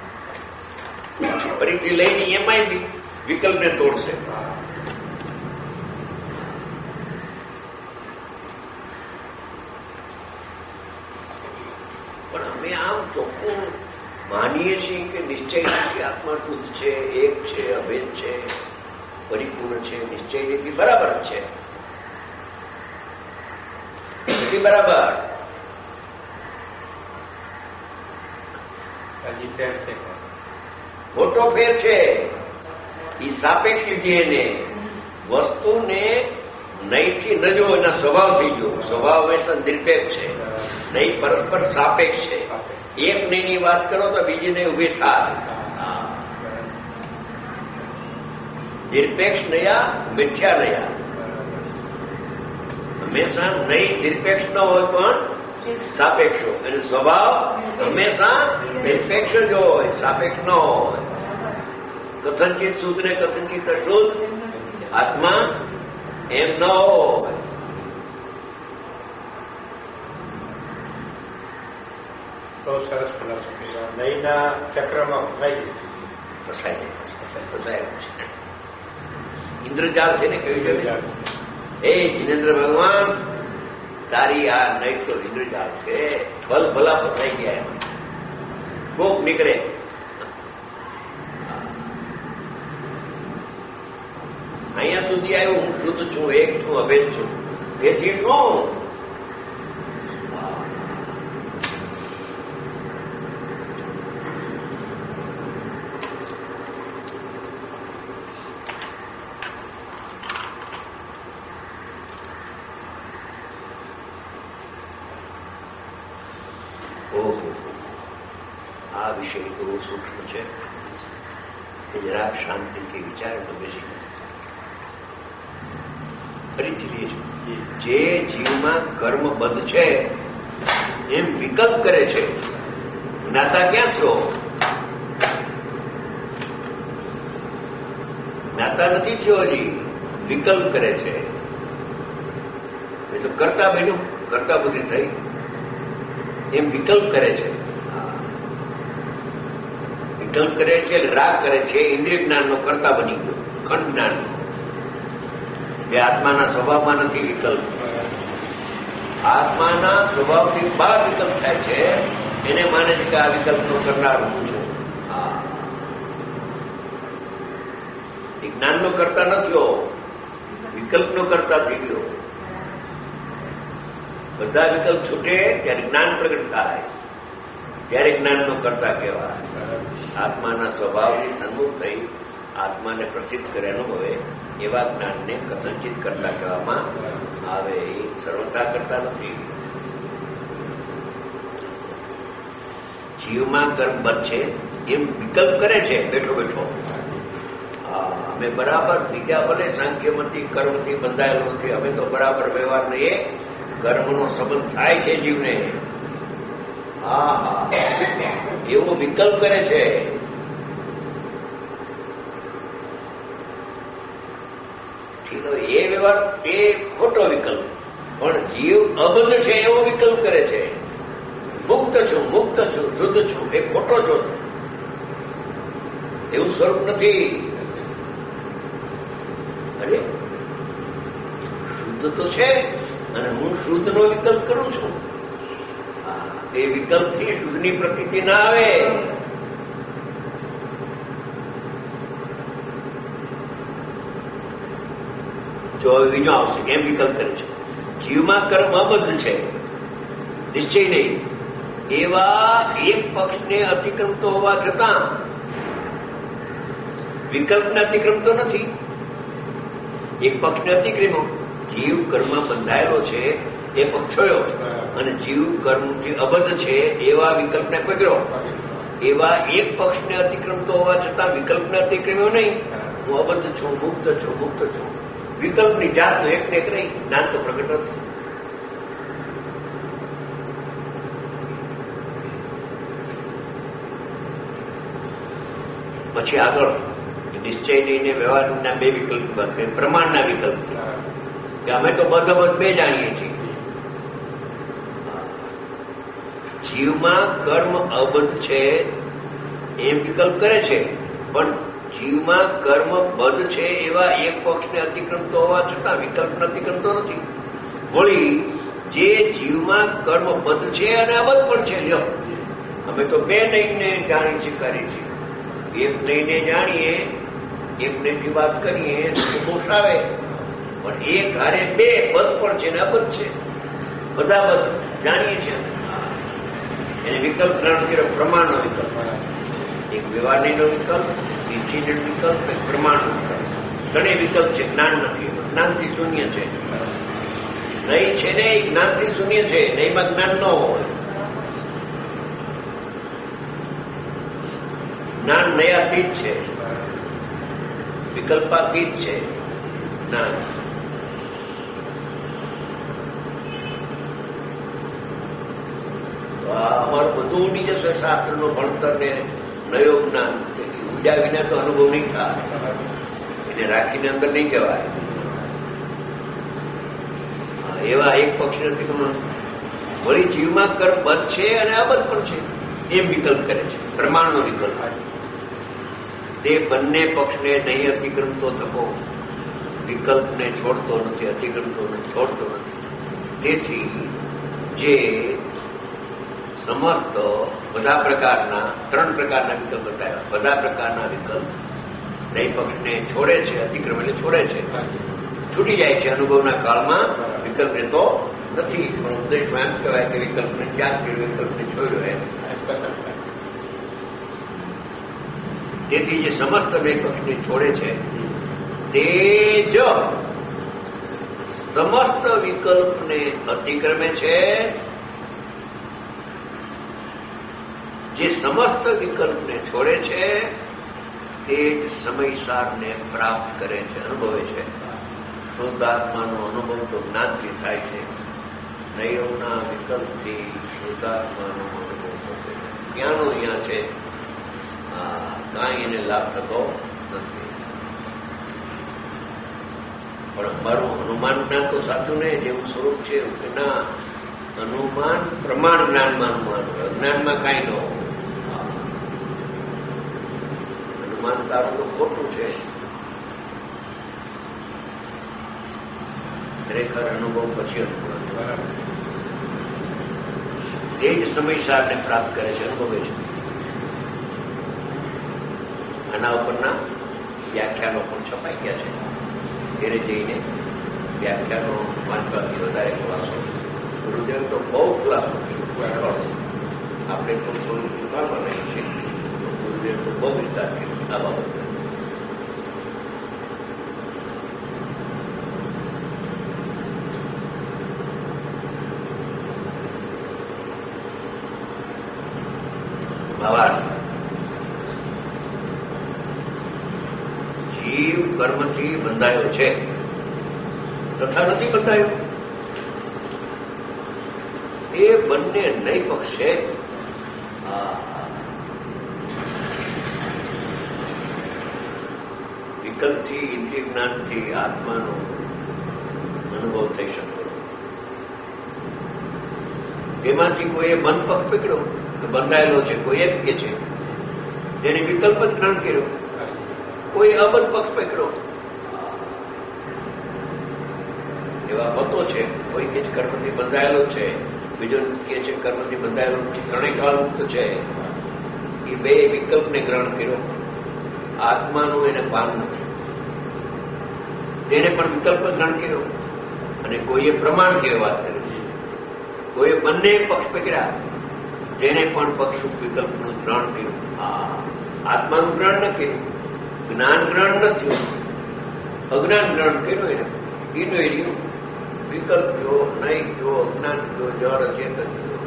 ફરીથી લઈને એમાંય બી વિકલ્પને તોડશે. અમે આમ ચોખ્ખું માનીએ છીએ કે નિશ્ચય નથી, આત્મા શુદ્ધ છે, એક છે, અભેદ છે, પરિપૂર્ણ છે, નિશ્ચય નથી, બરાબર છે, નથી બરાબર. મોટો ફેર છે. એ સાપેક્ષ લીધી એને વસ્તુને નહીંથી ન જો એના સ્વભાવથી જો. સ્વભાવ હંમેશા નિરપેક્ષ છે, નહીં પરસ્પર સાપેક્ષ છે. એક નહીંની વાત કરો તો બીજી નહીં ઉભી થાય. નિરપેક્ષ નયા મિથ્યા નયા. હંમેશા નહીં નિરપેક્ષ ન હોય પણ સાપેક્ષ હોય, અને સ્વભાવ હંમેશા નિરપેક્ષ જ હોય, સાપેક્ષ ન હોય. કથનચિત શુદ્ધ ને કથનચિત અશુદ્ધ આત્મા એમ ન હોય. બહુ સરસ ખુલાસો કર્યો. નહીંના ચક્રમાં ફસાય છે. ઇન્દ્રજાળ છે ને કહ્યું છે, એ જીનેન્દ્ર ભગવાન તારી આ નહીં તો ઇન્દ્રજાળ છે, ભલ ભલા ફસાઈ ગયા એમાં કોક નીકળે. અહીંયા સુધી આવ્યું હું શુદ્ધ છું, એક છું, અભેદ છું, એથી શું? આ વિષય તો બહુ સૂક્ષ્મ છે કે જરાક શાંતિથી વિચારે તો બેસી ફરીથી જે જીવમાં કર્મબદ્ધ છે એમ વિકલ્પ કરે છે. જ્ઞાતા ક્યાં છો? જ્ઞાતા નથી થયો હજી, વિકલ્પ કરે છે. એ તો કરતા બન્યું, કરતા બુદ્ધિ થઈ, એમ વિકલ્પ કરે છે. વિકલ્પ કરે છે, રાગ કરે છે, ઇન્દ્રિય જ્ઞાનનો કરતા બની ગયો, ખંડ જ્ઞાનનો. એ આત્માના સ્વભાવમાં નથી વિકલ્પ. આત્માના સ્વભાવથી બહાર વિકલ્પ થાય છે, એને માને છે કે આ વિકલ્પનો કરનાર હું છું. એ જ્ઞાનનો કરતા નથી, વિકલ્પનો કરતા થઈ ગયો. બધા વિકલ્પ છૂટે ત્યારે જ્ઞાન પ્રગટ થાય, ત્યારે જ્ઞાનનો કરતા કહેવાય. આત્માના સ્વભાવની સન્મુખ થઈ આત્માને પ્રસિદ્ધ કરે અનુભવે એવા જ્ઞાનને કથનચિત કરતા કહેવામાં આવે. એ સર્વતા કરતા નથી. જીવમાં કર્મબદ્ધ છે એમ વિકલ્પ કરે છે બેઠો બેઠો. અમે બરાબર બીજા ભલે સાંખ્યમતી કર્મથી બંધાયેલો નથી, અમે તો બરાબર વ્યવહાર નહીં, કર્મનો સંબંધ થાય છે જીવને. હા, એવો વિકલ્પ કરે છે. એ વ્યવહાર એ ખોટો વિકલ્પ, પણ જીવ અબદ્ધ છે એવો વિકલ્પ કરે છે. મુક્ત છું, મુક્ત છું, શુદ્ધ છું, એ ખોટો છો, એવું સ્વરૂપ નથી. અરે શુદ્ધ તો છે, અને હું શુદ્ધનો વિકલ્પ કરું છું. એ વિકલ્પથી શુદ્ધની પ્રતીતિ ના આવે. જો બીજો આવશે કેમ વિકલ્પ કરે છે. જીવમાં કર્મ અબદ્ધ છે, નિશ્ચય નહીં. એવા એક પક્ષને અતિક્રમતો હોવા છતાં વિકલ્પને અતિક્રમતો નથી. એક પક્ષને અતિક્રમ્યો. જીવ કર્મ બંધાયેલો છે એ પક્ષોયો, અને જીવ કર્મથી અબદ્ધ છે એવા વિકલ્પને પકડ્યો. એવા એક પક્ષને અતિક્રમતો હોવા છતાં વિકલ્પને અતિક્રમ્યો નહીં. હું અબદ્ધ છું, મુક્ત છું, મુક્ત છું. વિકલ્પની જાતનો એકને એક નહીં, જ્ઞાન તો પ્રગટ નથી. પછી આગળ નિશ્ચયની વ્યવહારના બે વિકલ્પ બને, પ્રમાણના વિકલ્પ કે અમે તો બધો બે જાણીએ છીએ. જીવમાં કર્મ અબદ્ધ છે એમ વિકલ્પ કરે છે, પણ જીવમાં કર્મ બદ્ધ છે એવા એક પક્ષને અતિક્રમતો હોવા છતાં વિકલ્પને અતિક્રમતો નથી. વળી જે જીવમાં કર્મ બદ્ધ છે અને અબદ્ધ પણ છે, લ્યો અમે તો બે નહીંને જાણી સ્વીકારી છીએ. એક નહીંને જાણીએ, એક નહીંથી વાત કરીએ તો દોષ આવે, પણ એક હારે બે બધ પણ છે ને અબધ છે. બધા બધ જાણીએ છીએ. એને વિકલ્પ ગ્રહણ કર્યો, પ્રમાણનો વિકલ્પ. એક વ્યવહારનો વિકલ્પ, ઇન્સિડન્ટ વિકલ્પ, એક પ્રમાણનો વિકલ્પ. ઘણી વિકલ્પ છે, જ્ઞાન નથી. જ્ઞાનથી શૂન્ય છે. નહીં છે ને એ જ્ઞાનથી શૂન્ય છે. નહીંમાં જ્ઞાન ન હોય. જ્ઞાન નયાતીત છે, વિકલ્પાતીત છે જ્ઞાન. અમારું બધું ઉડી જશે શાસ્ત્રનું ભણતર ને નયો જ્ઞાન. ઉડ્યા વિના તો અનુભવ નહીં થાય. એને રાખીને અંદર નહીં કહેવાય. એવા એક પક્ષ નથી પણ વળી જીવમાં કર્મ બધ છે અને અબધ પણ છે એમ વિકલ્પ કરે છે. પ્રમાણનો વિકલ્પ. તે બંને પક્ષને નહીં અતિક્રમતો થકો, વિકલ્પને છોડતો નથી, અતિક્રમતો નથી, છોડતો નથી. તેથી જે સમર્થ બધા પ્રકારના 3 પ્રકારના વિકલ્પ બતાવ્યા. બધા પ્રકારના વિકલ્પ નહીં પક્ષને છોડે છે, અતિક્રમ એટલે છોડે છે, છૂટી જાય છે અનુભવના કાળમાં. વિકલ્પને તો નથી, પણ ઉપદેશમાં એમ કહેવાય કે વિકલ્પને ત્યાગ કર્યો, વિકલ્પને છોડ્યો એમ. તેથી જે સમસ્ત બે પક્ષને છોડે છે તે જ સમસ્ત વિકલ્પને અતિક્રમે છે. જે સમસ્ત વિકલ્પને છોડે છે તે જ સમયસારને પ્રાપ્ત કરે છે, અનુભવે છે. શુદ્ધાત્માનો અનુભવ તો જ્ઞાનથી થાય છે. નૈવના વિકલ્પથી શુદ્ધાત્માનો અનુભવ થશે. ક્યાંનો અહીંયા છે, કાંઈ એને લાભ થતો નથી. પણ મારું અનુમાન જ્ઞાન તો સાચું ને જેવું સ્વરૂપ છે એવું કે ના, અનુમાન પ્રમાણ જ્ઞાનમાં અનુમાન, અજ્ઞાનમાં કાંઈ ન હોય. અનુમાન તારું તો ખોટું છે. ખરેખર અનુભવ પછી અનુભવ તે જ સમયસારને પ્રાપ્ત કરે છે, અનુભવે છે. આના ઉપરના વ્યાખ્યાનો પણ છપાઈ ગયા છે. ઘેરે જઈને વ્યાખ્યાનો વાંચવાથી વધારે ખુલાસો. ગુરુદેવ તો બહુ ખુલાસો કર્યો. આપણે તો થોડું ટૂંકામાં નહીં છે. ગુરુદેવ તો બહુ વિસ્તાર કર્યો આ બાબત. ભાવાર્થ જીવ કર્મથી બંધાયો છે તથા નથી બંધાયો. એ બંને નહીં પક્ષ છે. વિકલ્પથી, ઇન્દ્રિય જ્ઞાનથી આત્માનો અનુભવ થઈ શકતો. એમાંથી કોઈએ મન પક્ષ પકડ્યો તો બંધાયેલો છે, કોઈ એમ કે છે જેને વિકલ્પ જ ગ્રહણ કર્યો. કોઈ અબધ પક્ષ પકડ્યો. એવા મતો છે. કોઈ કે કર્મથી બંધાયેલો છે, બીજો કે છે કર્મથી બંધાયેલો નથી, ત્રણેય કાળ મુક્ત છે. એ બે વિકલ્પને ગ્રહણ કર્યો. આત્માનું એને ભાન નથી, તેને પણ વિકલ્પ ગ્રહણ કર્યો. અને કોઈએ પ્રમાણથી વાત કરી છે. કોઈએ બંને પક્ષ પકડ્યા, તેને પણ પક્ષ વિકલ્પનું ગ્રહણ કર્યું. આત્માનું ગ્રહણ ન કર્યું, જ્ઞાન ગ્રહણ ન થયું, અજ્ઞાન ગ્રહણ કર્યું. એને એનું એરિયું વિકલ્પ જો નહીં જો અજ્ઞાન જો જળ ચેતન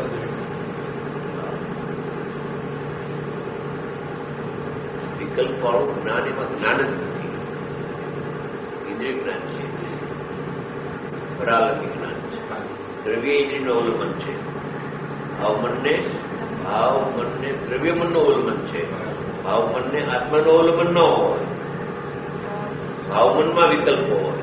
વિકલ્પ વાળું જ્ઞાન, એમાં જ્ઞાન જ નથી. ઇન્દ્રિય જ્ઞાન છે, પરાલભી જ્ઞાન છે, દ્રવ્ય ઇન્દ્રિયનું અવલંબન છે. ભાવ મનને દ્રવ્ય મનનું અવલંબન છે. ભાવ મનને આત્માનું અવલંબન ન હોય. ભાવ મનમાં વિકલ્પો હોય.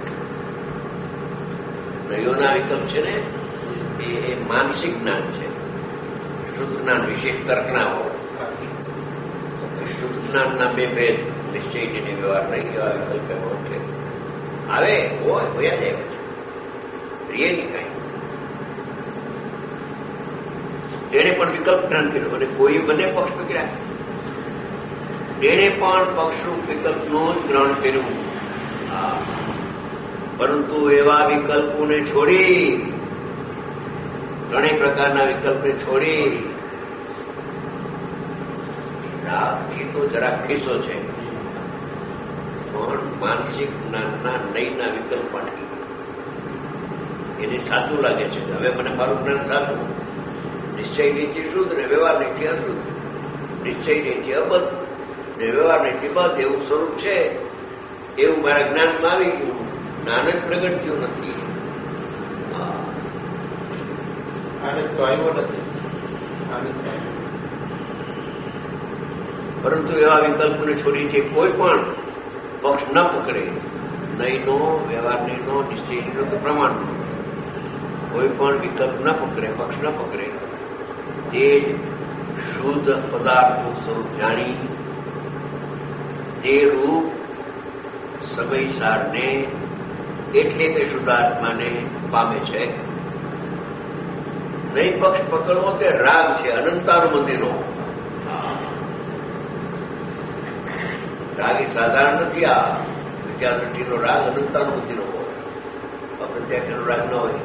નયોના વિકલ્પ છે ને એ માનસિક જ્ઞાન છે. શુદ્ધ જ્ઞાન વિશેષ તર્કના હોય. શુદ્ધ જ્ઞાનના બે ભેદ નિશ્ચયની વ્યવહાર નહીં, એવા વિકલ્પ હોય છે. આવે હોય ભયા જાય છે. પ્રિય ની કઈ તેણે પણ વિકલ્પ ગ્રહણ કર્યો અને કોઈ બંને પક્ષ પકડ્યા, તેણે પણ પક્ષરૂપ વિકલ્પનું જ ગ્રહણ કર્યું. પરંતુ એવા વિકલ્પોને છોડી, ત્રણેય પ્રકારના વિકલ્પને છોડી રાગથી તો જરા ખીસો છે, પણ માનસિક જ્ઞાનના નયના વિકલ્પ પાઠવી એને સાચું લાગે છે. હવે મને મારું જ્ઞાન સાચું, નિશ્ચય નીતિ શુદ્ધ ને વ્યવહાર નીતિ અશુદ્ધ, નિશ્ચય નીતિ અબદ્ધ ને વ્યવહાર નીતિ બદ્ધ એવું સ્વરૂપ છે, એવું મારા જ્ઞાનમાં આવી ગયું. જ્ઞાન જ પ્રગટ થયું નથી, આનંદ તો આવ્યો નથી. પરંતુ એવા વિકલ્પોને છોડી છે કોઈ પણ પક્ષ ન પકડે, નયનો, વ્યવહારનો, નિશ્ચયનો કે પ્રમાણનો કોઈ પણ વિકલ્પ ન પકડે, પક્ષ ન પકડે, તે જ શુદ્ધ પદાર્થનું સ્વરૂપ જાણી તે રૂપ સમયસારને એટલે કે શુદ્ધાત્માને પામે છે. નહીં પક્ષ પકડવો તે રાગ છે, અનંતાનુમતિનો. રાગ એ સાધારણ નથી. આ વિદ્યાદૃષ્ટિનો રાગ અનંતાનુમતિનો હોય, અપ્રત્યાખ્યાનો રાગ ન હોય.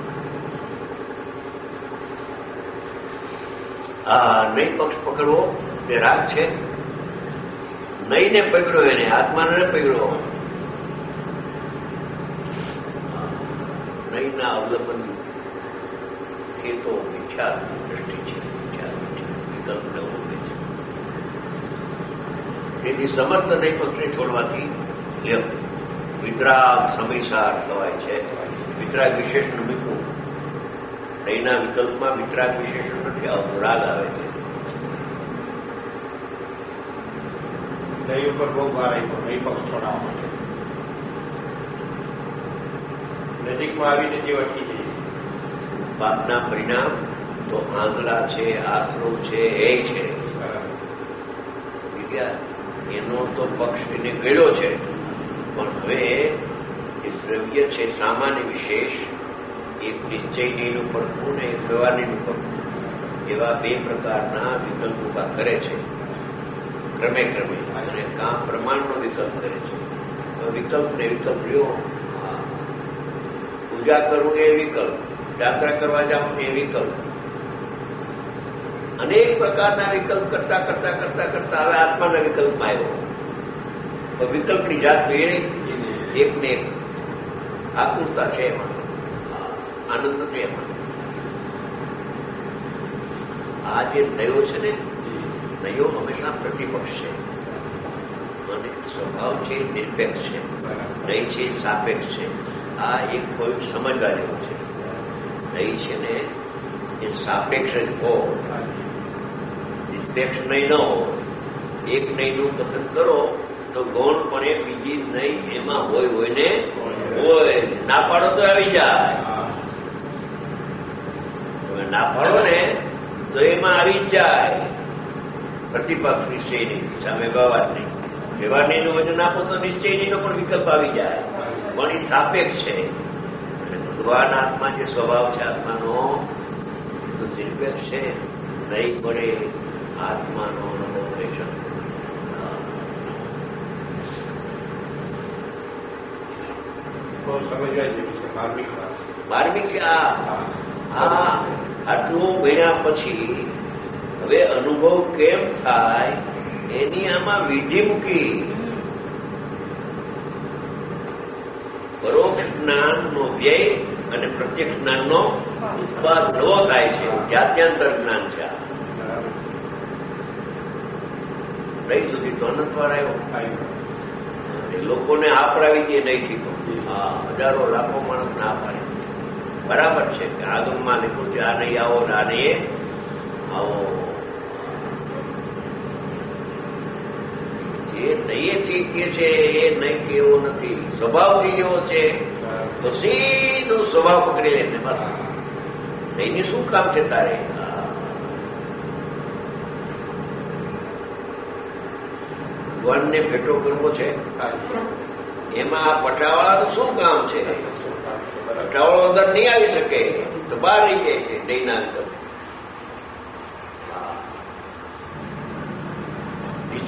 નહીં પક્ષ પકડવો તે રાગ છે. નહીંને પકડ્યો, એને આત્માને ન પકડ્યો. નહીંના અવલંબન થી તો મિથ્યા દ્રષ્ટિ છે, વિકલ્પને ઓળખે છે. તેથી સમર્થ નહીં પક્ષને છોડવાથી વિતરાગ સમયસાર થવાય છે. વિતરાગ વિશેષણ મૂકવું, નહીંના વિકલ્પમાં વિતરાગ વિશેષણ નથી આવતું, રાગ આવે છે. નહીં ઉપર બહુ વાર આવ્યો, નહીં પક્ષ છોડાવવા માટે નજીકમાં આવીને જે અટકી જાય. પાપના પરિણામ તો આંગળા છે, આશરો છે, એ છે. એનો તો પક્ષ એને ગળ્યો છે, પણ હવે એ દ્રવ્ય છે સામાન્ય વિશેષ, એક નિશ્ચયનીનું પડખું ને એક વ્યવહારનીનું પડખું, એવા બે પ્રકારના વિકલ્પ ઉભા કરે છે ક્રમે ક્રમે. અને કામ પ્રમાણનો વિકલ્પ કરે છે. વિકલ્પ ને વિકલ્પ રહ્યો. પૂજા કરવું એ વિકલ્પ, યાત્રા કરવા જાઉં એ વિકલ્પ, અનેક પ્રકારના વિકલ્પ કરતા કરતા કરતા કરતા હવે આત્માના વિકલ્પમાં આવ્યો. તો વિકલ્પની જાત તો એ એકને એક આકુરતા છે, એમાં આનંદ છે. એમાં આ જે નયો છે ને, નયો હંમેશા પ્રતિપક્ષ છે, અને સ્વભાવ છે નિરપેક્ષ છે, નહીં છે સાપેક્ષ છે. આ એક કોઈ સમજવા જેવું છે. નહીં છે ને એ સાપેક્ષ જ હો, નિરપેક્ષ નહીં ન હો. એક નહીંનું કથન કરો તો ગૌણપણે બીજી નહીં એમાં હોય ને હોય. ના પાડો તો આવી જાય, તમે ના પાડો ને તો એમાં આવી જ જાય. પ્રતિપક્ષ નિશ્ચયની સામે વ્યવહારની, વ્યવહારનીનું વજન આપો તો નિશ્ચયનીનો પણ વિકલ્પ આવી જાય, પણ એ સાપેક્ષ છે. ભગવાન આત્મા જે સ્વભાવ છે આત્માનો તો નિરપેક્ષ છે. નહીં પડે આત્માનો અનુભવ થઈ શકે. સમજવાય જેવી છે માર્મિક. આટલું ભણ્યા પછી હવે અનુભવ કેમ થાય એની આમાં વિધિ મૂકી. પરોક્ષ જ્ઞાનનો વ્યય અને પ્રત્યક્ષ જ્ઞાનનો ઉત્પાદ નવો થાય છે. જાત્યાંતર જ્ઞાન છે. નહીં સુધી તો અનંતવાર આવ્યો. લોકોને આપરાવી દે નહીંથી તો હજારો લાખો માણસ ના પાડે. બરાબર છે કે આગમમાં લીધું છે આ નહીં આવો ને આ નહીં આવો. એ નહીંથી કે છે એ નહીંથી એવો નથી, સ્વભાવથી એવો છે. તો સીધો સ્વભાવ પકડી લે ને બસ. નહીંની શું કામ છે તારે? ભગવાનને ભેટો કરવો છે, એમાં પટાવાળાનું શું કામ છે? પટાવાળો અંદર નહીં આવી શકે તો બહાર રહી જાય છે. નહીંના વિકલ્પ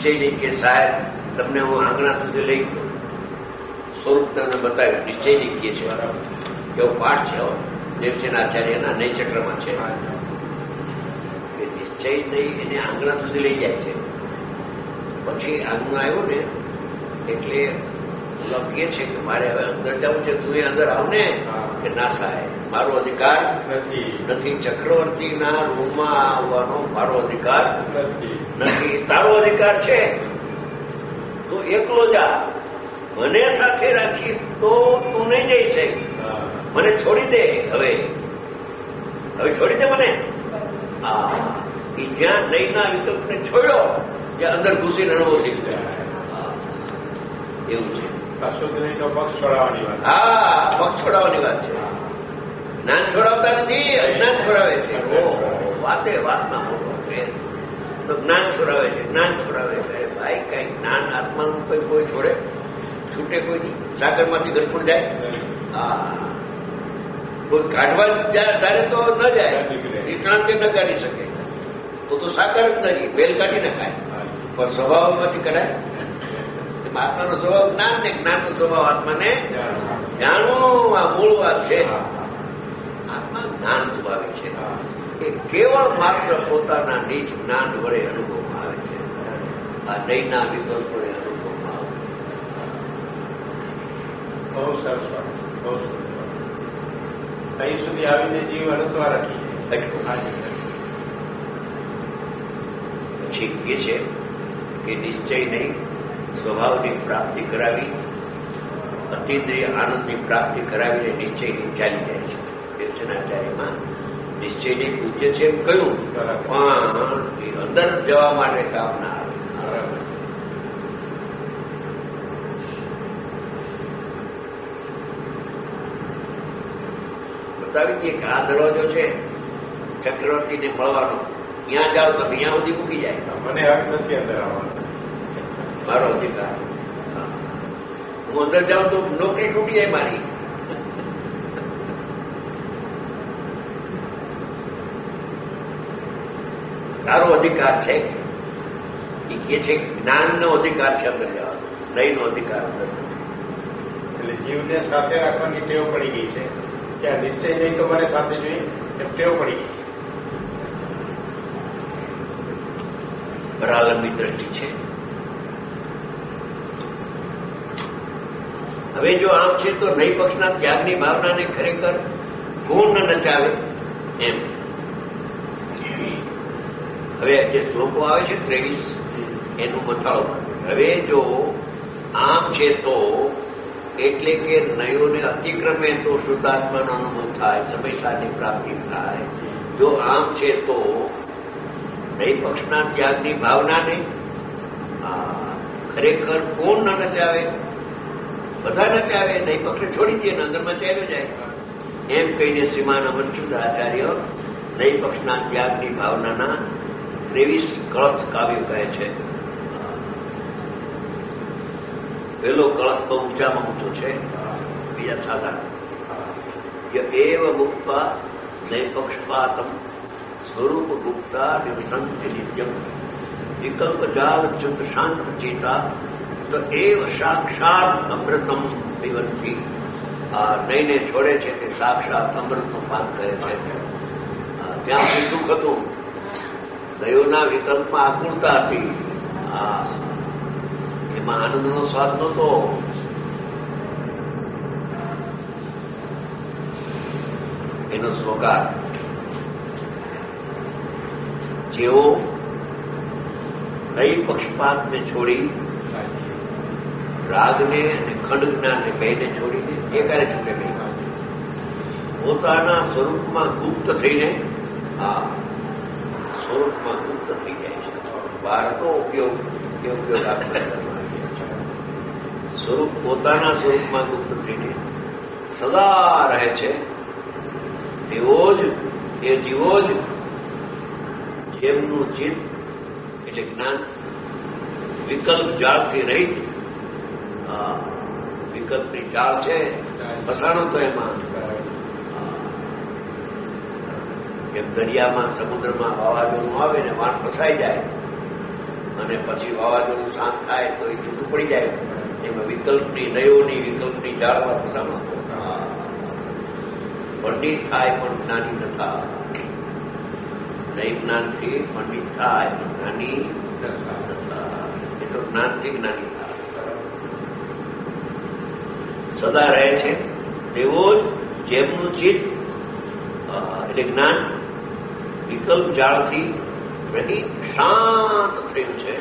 નિશ્ચય નહીં કે સાહેબ તમને હું આંગણા સુધી લઈ ગયો, સ્વરૂપ તમને બતાવ્યું. નિશ્ચય નહીં કે છે એવો પાઠ છે દેવસેન આચાર્યના નય ચક્રમાં છે કે નિશ્ચય નહીં એને આંગણા સુધી લઈ જાય છે. પછી આંગણું આવ્યું ને એટલે કહે છે કે મારે હવે અંદર જવું છે, તું એ અંદર આવ ને. કે ના થાય, મારો અધિકાર નથી. ચક્રવર્તીના રૂમમાં આવવાનો મારો અધિકાર નથી. તારો અધિકાર છે, તું એકલો જા. મને સાથે રાખી તો તું નહીં જઈ શક. મને છોડી દે, હવે છોડી દે મને. એ જ્યાં નહીંના વિકલ્પને છોડ્યો ત્યાં અંદર ઘૂસીને રણવો થઈ ગયા. એવું છે. પક્ષ છોડાવવાની વાત. હા, પક્ષ છોડાવવાની વાત છે. જ્ઞાન છોડાવતા નથી, અજ્ઞાન છોડાવે છે. વાતમાં મોટો ફેર. તો જ્ઞાન છોડાવે છે, જ્ઞાન છોડાવે છે. ભાઈ કઈ જ્ઞાન આત્માનું કોઈ છોડે? છૂટે કોઈ? સાગરમાંથી ગરપુર જાય? હા, કોઈ કાઢવા ત્યારે તો ન જાય. નિષ્ણાંતિ ન કાઢી શકે તો સાકર જ નથી, બેલ કાઢી નખાય. પણ સ્વભાવમાંથી કઢાય. આત્માનો સ્વભાવ જ્ઞાન ને જ્ઞાનનો સ્વભાવ આત્માને જાણવું. આ મૂળ વાત છે. આત્મા જ્ઞાન સ્વભાવે છે એ કેવળ માત્ર પોતાના નિજ જ્ઞાન વડે અનુભવમાં આવે છે. આ નહીંના વિકલ્પ વડે અનુભવમાં આવે. બહુ સરસ વાત, બહુ સરસ. અહીં સુધી આવીને જીવ અનુત્વા રાખી. પછી એ છે કે નિશ્ચય નહીં, સ્વભાવની પ્રાપ્તિ કરાવી, અતિન્દ્રિય આનંદની પ્રાપ્તિ કરાવીને નિશ્ચયની ચાલી જાય છે. દેવચનાચાર્યમાં નિશ્ચયને પૂજ્ય છે એમ કહ્યું, પણ એ અંદર જવા માટે કામ ના આવે. બતાવી દઈએ કે આ દરવાજો છે ચક્રવર્તીને મળવાનો, ત્યાં જાઓ તો અહીંયા સુધી મૂકી જાય. મને હક નથી અંદર આવવાનો, મારો અધિકાર. હું અંદર જાઉં તો નોકરી તૂટી જાય મારી. તારો અધિકાર છે એ કે છે જ્ઞાનનો અધિકાર છે અંદર જવાનો, નહીંનો અધિકાર અંદર. એટલે જીવને સાથે રાખવાની ટેવ પડી ગઈ છે. ત્યાં નિશ્ચય નહીં તો મને સાથે જોઈએ એમ ટેવ પડી ગઈ. પરાલંબી દ્રષ્ટિ છે. હવે જો આમ છે તો નહીં પક્ષના ત્યાગની ભાવનાને ખરેખર પૂર્ણ નચાવે એમ. હવે જે શ્લોકો આવે છે 23 એનું મથાળો. હવે જો આમ છે તો એટલે કે નયોને અતિક્રમે તો શુદ્ધાત્માનો અનુભવ થાય, સમયસારની પ્રાપ્તિ થાય. જો આમ છે તો નહીં પક્ષના ત્યાગની ભાવનાને ખરેખર કોણ ન નચાવે? બધા નચાવે. નહીં પક્ષને છોડી દે ને અંદરમાં ચાલ્યો જાય. એમ કહીને શ્રીમાન અમરચંદ્ર આચાર્ય નહીં પક્ષના ત્યાગની ભાવનાના 23 કળશ કાવ્ય કહે છે. પેલો કળશ તો ઊંચામાં ઊંચો છે, બીજા સાધારણ. એવ મુક્તા નૈપક્ષપાતમ સ્વરૂપ ગુપ્તા નિવસંતિ નિત્યમ વિકલ્પ જાલ ચુત શાંત ચેતા તો એવ સાક્ષાત અમૃતમ પીવંતી. આ નઈને છોડે છે તે સાક્ષાત અમૃતનું પાન કરે છે. ત્યાં સુધી દુઃખ હતું, દયોના વિકલ્પમાં આકુળતા હતી, એમાં આનંદનો સ્વાદ નહોતો. એનો સ્વકાર જેવો નઈ પક્ષપાતને છોડી રાગને અને ખંડ જ્ઞાનને બેને છોડીને એકારે છૂટે ગઈ. પોતાના સ્વરૂપમાં ગુપ્ત થઈને સ્વરૂપમાં ગુપ્ત થઈ જાય છે. બહારનો ઉપયોગ એ ઉપયોગ આપણે સ્વરૂપ પોતાના સ્વરૂપમાં ગુપ્ત થઈને સદા રહે છે. તેવો જ એ જીવો જ જેમનું ચિત્ત એટલે જ્ઞાન વિકલ્પ જાળથી રહિત, વિકલ્પની જાળ છે ફસાણો તો એમાં એમ દરિયામાં સમુદ્રમાં વાવાઝોડું આવે ને વાણ ફસાઈ જાય અને પછી વાવાઝોડું શાંત થાય તો એ છૂટું પડી જાય. એમાં વિકલ્પની નયોની વિકલ્પની જાળવા થતામાં પંડિત થાય પણ જ્ઞાની ન થાય. નહીં જ્ઞાનથી પંડિત થાય પણ જ્ઞાની ન થાય. એ તો જ્ઞાનથી જ્ઞાની થાય. સદા રહે છે તેવો જ જેમનું ચિત્ત એટલે જ્ઞાન વિકલ્પ જાળથી રહી શાંત થયું છે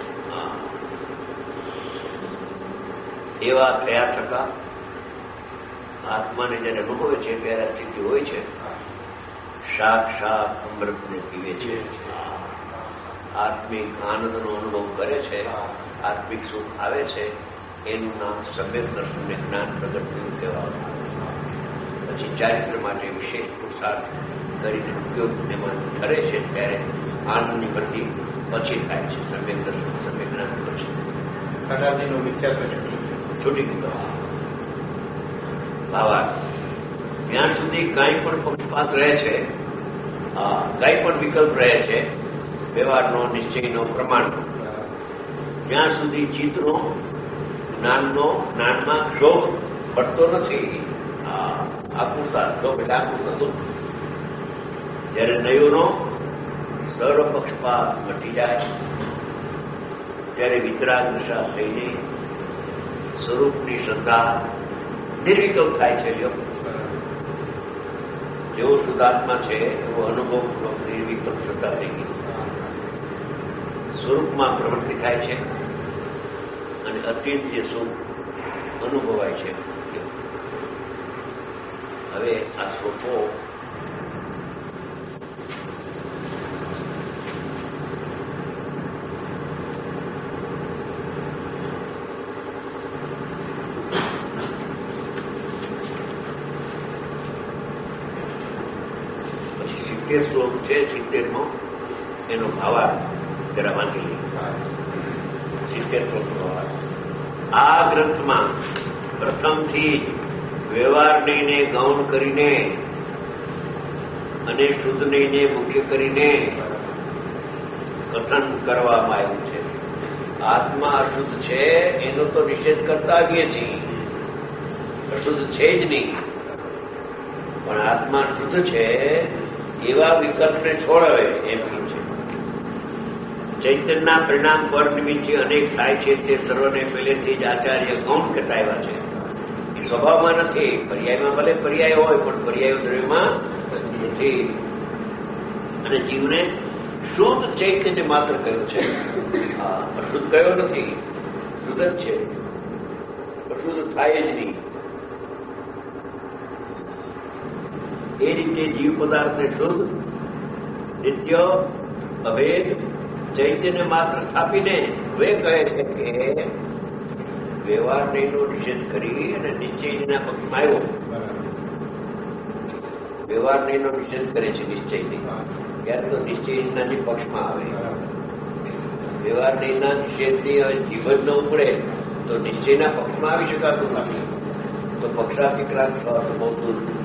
એવા થયા છતાં આત્માને જયારે અનુભવે છે ત્યારે આ સ્થિતિ હોય છે. સાક્ષાત અમૃતને પીવે છે, આત્મિક આનંદનો અનુભવ કરે છે, આત્મિક સુખ આવે છે. એનું નામ સમ્યક દર્શનને જ્ઞાન પ્રગટ થયું કહેવામાં આવે. પછી ચારિત્ર માટે વિશેષ પુરુષાર્થ કરીને ઉપયોગ એમાં કરે છે ત્યારે આનંદની વૃદ્ધિ પછી થાય છે. સમ્યક દર્શન સમ્યક જ્ઞાન પછી કદાચનો વિચાર છૂટી ગયો. ભાવાર્થ જ્યાં સુધી કાંઈ પણ પક્ષપાત રહે છે, કાંઈ પણ વિકલ્પ રહે છે, વ્યવહારનો નિશ્ચયનો પ્રમાણનો, જ્યાં સુધી ચિત્તનો જ્ઞાનમાં ક્ષોભ પડતો નથી. આકુરતા ક્ષોભ એટલે આકુરતા દુઃખ. જયારે નયોનો સર્વ પક્ષપાત મટી જાય ત્યારે વિતરાગ દશા થઈને સ્વરૂપની શ્રદ્ધા નિર્વિકલ્પ થાય છે. જેવો શુદ્ધાત્મા છે એવો અનુભવપૂર્વક નિર્વિકલ્પ શ્રદ્ધા થઈ ગઈ. સ્વરૂપમાં પ્રવૃત્તિ થાય છે અને અત્યંત જે સુખ અનુભવાય છે. હવે આ સુખો પછી 70 શ્લોક છે. 70માં એનો ભાવાર્થ જરા વાંચી લઈએ. 70 શ્લોકનો ભાવાર્થ. આ ગ્રંથમાં પ્રથમથી વ્યવહારને ગૌણ કરીને અને શુદ્ધને મુખ્ય કરીને કથન કરવામાં આવ્યું છે. આત્મા અશુદ્ધ છે એનો તો નિષેધ કરતા આવીએ છીએ, અશુદ્ધ છે જ નહીં. પણ આત્મા શુદ્ધ છે એવા વિકલ્પને છોડાવે એમ છે. ચૈતન્યના પરિણામ પર નિમિત્તે અનેક થાય છે તે સર્વને પહેલેથી જ આચાર્ય ગૌણ કહેવાયા છે. એ સ્વભાવમાં નથી. પર્યાયમાં ભલે પર્યાય હોય પણ પર્યાયો દ્રવ્યમાં નથી. અને જીવને શુદ્ધ ચૈતન્ય માત્ર કહ્યું છે, અશુદ્ધ કયો નથી. શુદ્ધ જ છે, અશુદ્ધ થાય જ નહીં. એ રીતે જીવ પદાર્થને શુદ્ધ નિત્ય અભેદ ચૈતન્ય માત્ર સ્થાપીને હવે કહે છે કે વ્યવહારનો નિષેધ કરી અને નિશ્ચયના પક્ષમાં આવ્યો. વ્યવહારનો નિષેધ કરે છે નિશ્ચયની, ત્યારે તો નિશ્ચયના પક્ષમાં આવે. વ્યવહારના નિષેધની હવે જીવન ન ઉપડે તો નિશ્ચયના પક્ષમાં આવી શકાતું નથી. તો પક્ષાતિક્રાંત બહુ દૂર